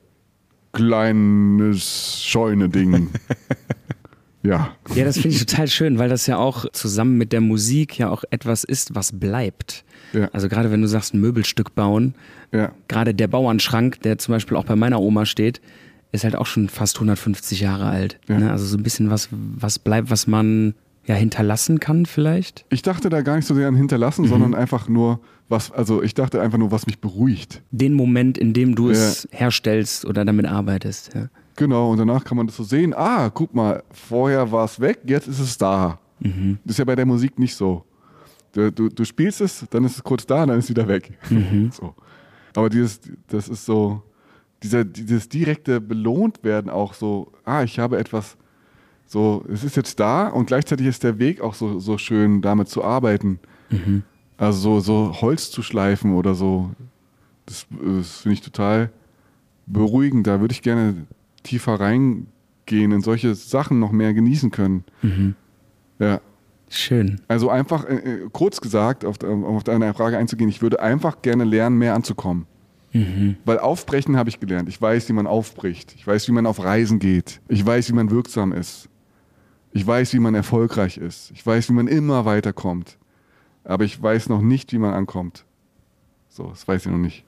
kleines Scheune-Ding. Ja. Ja, das finde ich total schön, weil das ja auch zusammen mit der Musik ja auch etwas ist, was bleibt. Ja. Also gerade wenn du sagst, ein Möbelstück bauen, gerade der Bauernschrank, der zum Beispiel auch bei meiner Oma steht, ist halt auch schon fast 150 Jahre alt. Ja. Ne? Also so ein bisschen was bleibt, was man ja hinterlassen kann vielleicht. Ich dachte da gar nicht so sehr an hinterlassen, sondern einfach nur ich dachte einfach nur, was mich beruhigt. Den Moment, in dem du es herstellst oder damit arbeitest. Ja. Genau, und danach kann man das so sehen. Ah, guck mal, vorher war es weg, jetzt ist es da. Das ist ja bei der Musik nicht so. Du spielst es, dann ist es kurz da, dann ist es wieder weg. So. Aber das ist so, dieses direkte belohnt werden auch so, ich habe etwas, so, es ist jetzt da und gleichzeitig ist der Weg auch so schön, damit zu arbeiten. Also so Holz zu schleifen oder so, das finde ich total beruhigend. Da würde ich gerne tiefer reingehen, in solche Sachen noch mehr genießen können. Ja. Schön. Also einfach, kurz gesagt, auf deine Frage einzugehen, ich würde einfach gerne lernen, mehr anzukommen. Weil aufbrechen habe ich gelernt. Ich weiß, wie man aufbricht. Ich weiß, wie man auf Reisen geht. Ich weiß, wie man wirksam ist. Ich weiß, wie man erfolgreich ist. Ich weiß, wie man immer weiterkommt. Aber ich weiß noch nicht, wie man ankommt. So, das weiß ich noch nicht.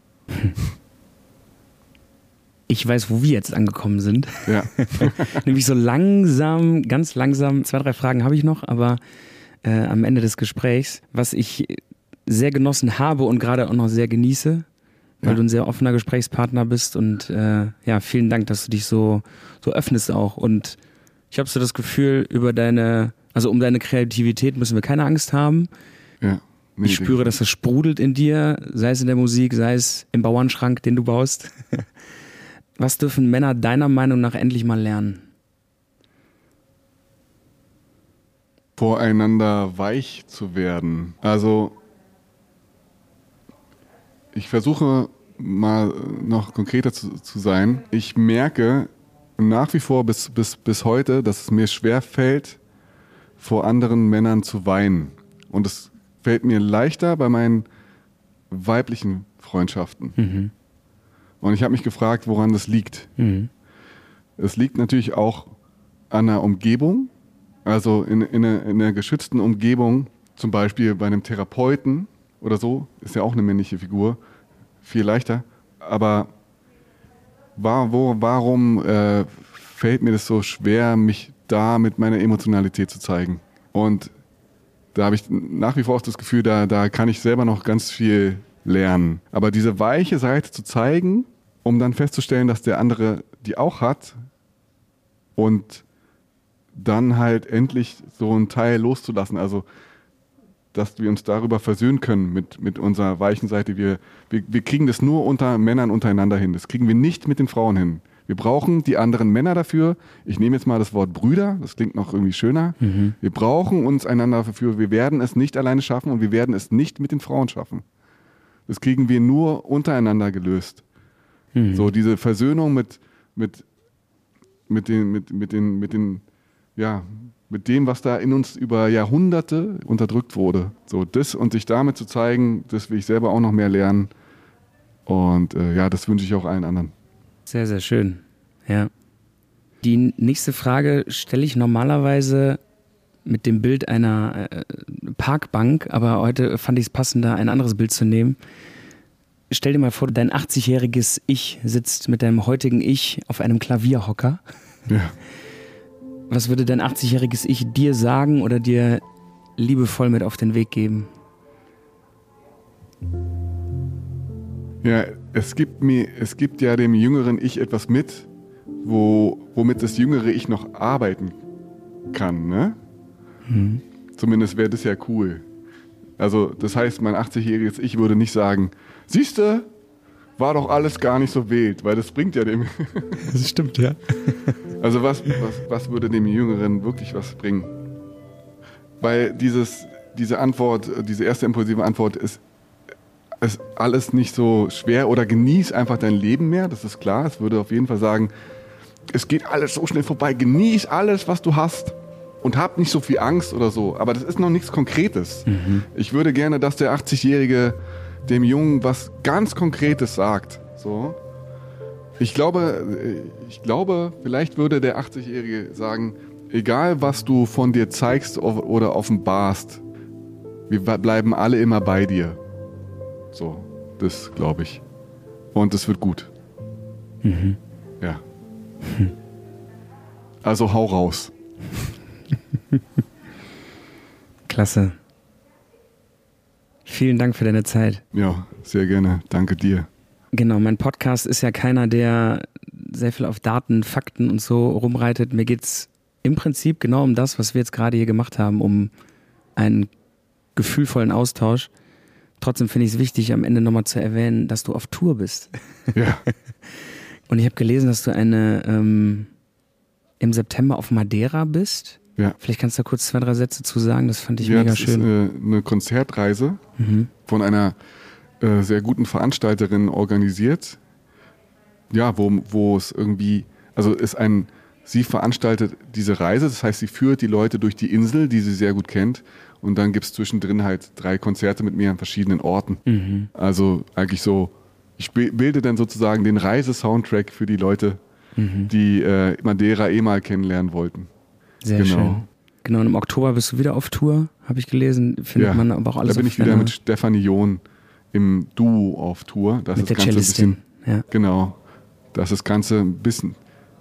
Ich weiß, wo wir jetzt angekommen sind. Ja. Nämlich so langsam, ganz langsam, 2, 3 Fragen habe ich noch, aber am Ende des Gesprächs, was ich sehr genossen habe und gerade auch noch sehr genieße, weil du ein sehr offener Gesprächspartner bist und vielen Dank, dass du dich so öffnest auch. Und ich habe so das Gefühl, um deine Kreativität müssen wir keine Angst haben. Ja. Nee, Ich spüre, dass das sprudelt in dir, sei es in der Musik, sei es im Bauernschrank, den du baust. Was dürfen Männer deiner Meinung nach endlich mal lernen? Voreinander weich zu werden. Also ich versuche mal noch konkreter zu sein. Ich merke nach wie vor bis heute, dass es mir schwer fällt, vor anderen Männern zu weinen. Und es fällt mir leichter bei meinen weiblichen Freundschaften. Und ich habe mich gefragt, woran das liegt. Es liegt natürlich auch an der Umgebung, also in einer geschützten Umgebung, zum Beispiel bei einem Therapeuten oder so, ist ja auch eine männliche Figur, viel leichter. Aber warum fällt mir das so schwer, mich da mit meiner Emotionalität zu zeigen? Und da habe ich nach wie vor auch das Gefühl, da kann ich selber noch ganz viel lernen. Aber diese weiche Seite zu zeigen, um dann festzustellen, dass der andere die auch hat und dann halt endlich so einen Teil loszulassen. Also, dass wir uns darüber versöhnen können mit unserer weichen Seite. Wir kriegen das nur unter Männern untereinander hin. Das kriegen wir nicht mit den Frauen hin. Wir brauchen die anderen Männer dafür. Ich nehme jetzt mal das Wort Brüder, das klingt noch irgendwie schöner. Wir brauchen uns einander dafür. Wir werden es nicht alleine schaffen und wir werden es nicht mit den Frauen schaffen. Das kriegen wir nur untereinander gelöst. So diese Versöhnung mit den mit dem, was da in uns über Jahrhunderte unterdrückt wurde. So das und sich damit zu zeigen, das will ich selber auch noch mehr lernen. Und das wünsche ich auch allen anderen. Sehr, sehr schön. Ja. Die nächste Frage stelle ich normalerweise mit dem Bild einer Parkbank, aber heute fand ich es passender, ein anderes Bild zu nehmen. Stell dir mal vor, dein 80-jähriges Ich sitzt mit deinem heutigen Ich auf einem Klavierhocker. Ja. Was würde dein 80-jähriges Ich dir sagen oder dir liebevoll mit auf den Weg geben? Ja, es gibt ja dem jüngeren Ich etwas mit, womit das jüngere Ich noch arbeiten kann, ne? Mhm. Zumindest wäre das ja cool. Also das heißt, mein 80-jähriges Ich würde nicht sagen, siehste, war doch alles gar nicht so wild, weil das bringt ja dem... Das stimmt, ja. Also was würde dem Jüngeren wirklich was bringen? Weil diese Antwort, diese erste impulsive Antwort ist alles nicht so schwer oder genieß einfach dein Leben mehr, das ist klar. Es würde auf jeden Fall sagen, es geht alles so schnell vorbei, genieß alles, was du hast. Und hab nicht so viel Angst oder so. Aber das ist noch nichts Konkretes. Mhm. Ich würde gerne, dass der 80-Jährige dem Jungen was ganz Konkretes sagt. So. Ich glaube, vielleicht würde der 80-Jährige sagen, egal was du von dir zeigst oder offenbarst, wir bleiben alle immer bei dir. So, das glaube ich. Und das wird gut. Mhm. Ja. Also hau raus. Klasse. Vielen Dank für deine Zeit. Ja, sehr gerne. Danke dir. Genau, mein Podcast ist ja keiner, der sehr viel auf Daten, Fakten und so rumreitet. Mir geht es im Prinzip genau um das, was wir jetzt gerade hier gemacht haben, um einen gefühlvollen Austausch. Trotzdem finde ich es wichtig, am Ende nochmal zu erwähnen, dass du auf Tour bist. Ja. Und ich habe gelesen, dass du im September auf Madeira bist. Ja. Vielleicht kannst du da kurz 2, 3 Sätze zu sagen, das fand ich mega schön. Das ist eine Konzertreise von einer sehr guten Veranstalterin organisiert. Ja, wo es irgendwie, sie veranstaltet diese Reise, das heißt, sie führt die Leute durch die Insel, die sie sehr gut kennt, und dann gibt es zwischendrin halt 3 Konzerte mit mir an verschiedenen Orten. Mhm. Also eigentlich so, ich bilde dann sozusagen den Reisesoundtrack für die Leute, die Madeira mal kennenlernen wollten. Sehr schön. Genau, und im Oktober bist du wieder auf Tour, habe ich gelesen. Findet man aber auch alles. Da bin ich wieder mit Stefanie John im Duo auf Tour. Das mit der Cellistin. Ja. Genau. Das ist das Ganze ein bisschen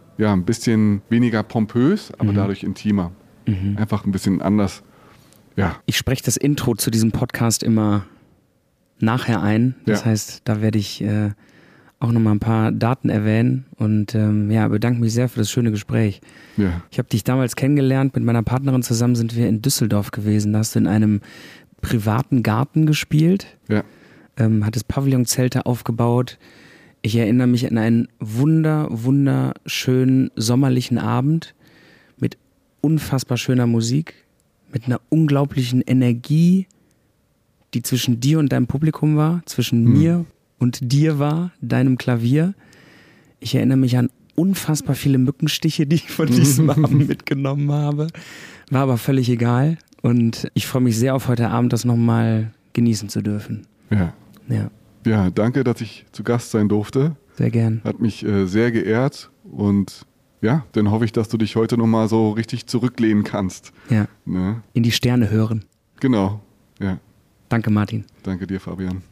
weniger pompös, aber dadurch intimer. Mhm. Einfach ein bisschen anders. Ja. Ich spreche das Intro zu diesem Podcast immer nachher ein. Das heißt, da werde ich auch nochmal ein paar Daten erwähnen und bedanke mich sehr für das schöne Gespräch. Ja. Ich habe dich damals kennengelernt, mit meiner Partnerin zusammen sind wir in Düsseldorf gewesen. Da hast du in einem privaten Garten gespielt, hattest Pavillonzelte aufgebaut. Ich erinnere mich an einen wunderschönen sommerlichen Abend mit unfassbar schöner Musik, mit einer unglaublichen Energie, die zwischen dir und deinem Publikum war, zwischen mir und dir war, deinem Klavier. Ich erinnere mich an unfassbar viele Mückenstiche, die ich von diesem Abend mitgenommen habe. War aber völlig egal. Und ich freue mich sehr auf heute Abend, das nochmal genießen zu dürfen. Ja, danke, dass ich zu Gast sein durfte. Sehr gern. Hat mich sehr geehrt. Und ja, dann hoffe ich, dass du dich heute nochmal so richtig zurücklehnen kannst. Ja. Ne? In die Sterne hören. Genau, ja. Danke, Martin. Danke dir, Fabian.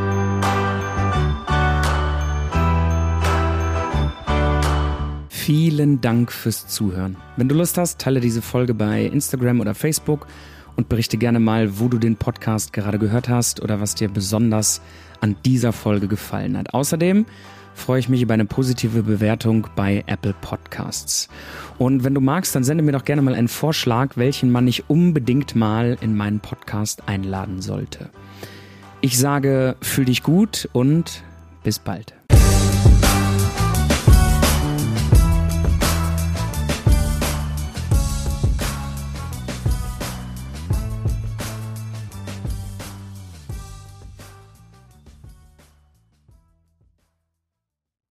Vielen Dank fürs Zuhören. Wenn du Lust hast, teile diese Folge bei Instagram oder Facebook und berichte gerne mal, wo du den Podcast gerade gehört hast oder was dir besonders an dieser Folge gefallen hat. Außerdem freue ich mich über eine positive Bewertung bei Apple Podcasts. Und wenn du magst, dann sende mir doch gerne mal einen Vorschlag, welchen man ich unbedingt mal in meinen Podcast einladen sollte. Ich sage, fühl dich gut und bis bald.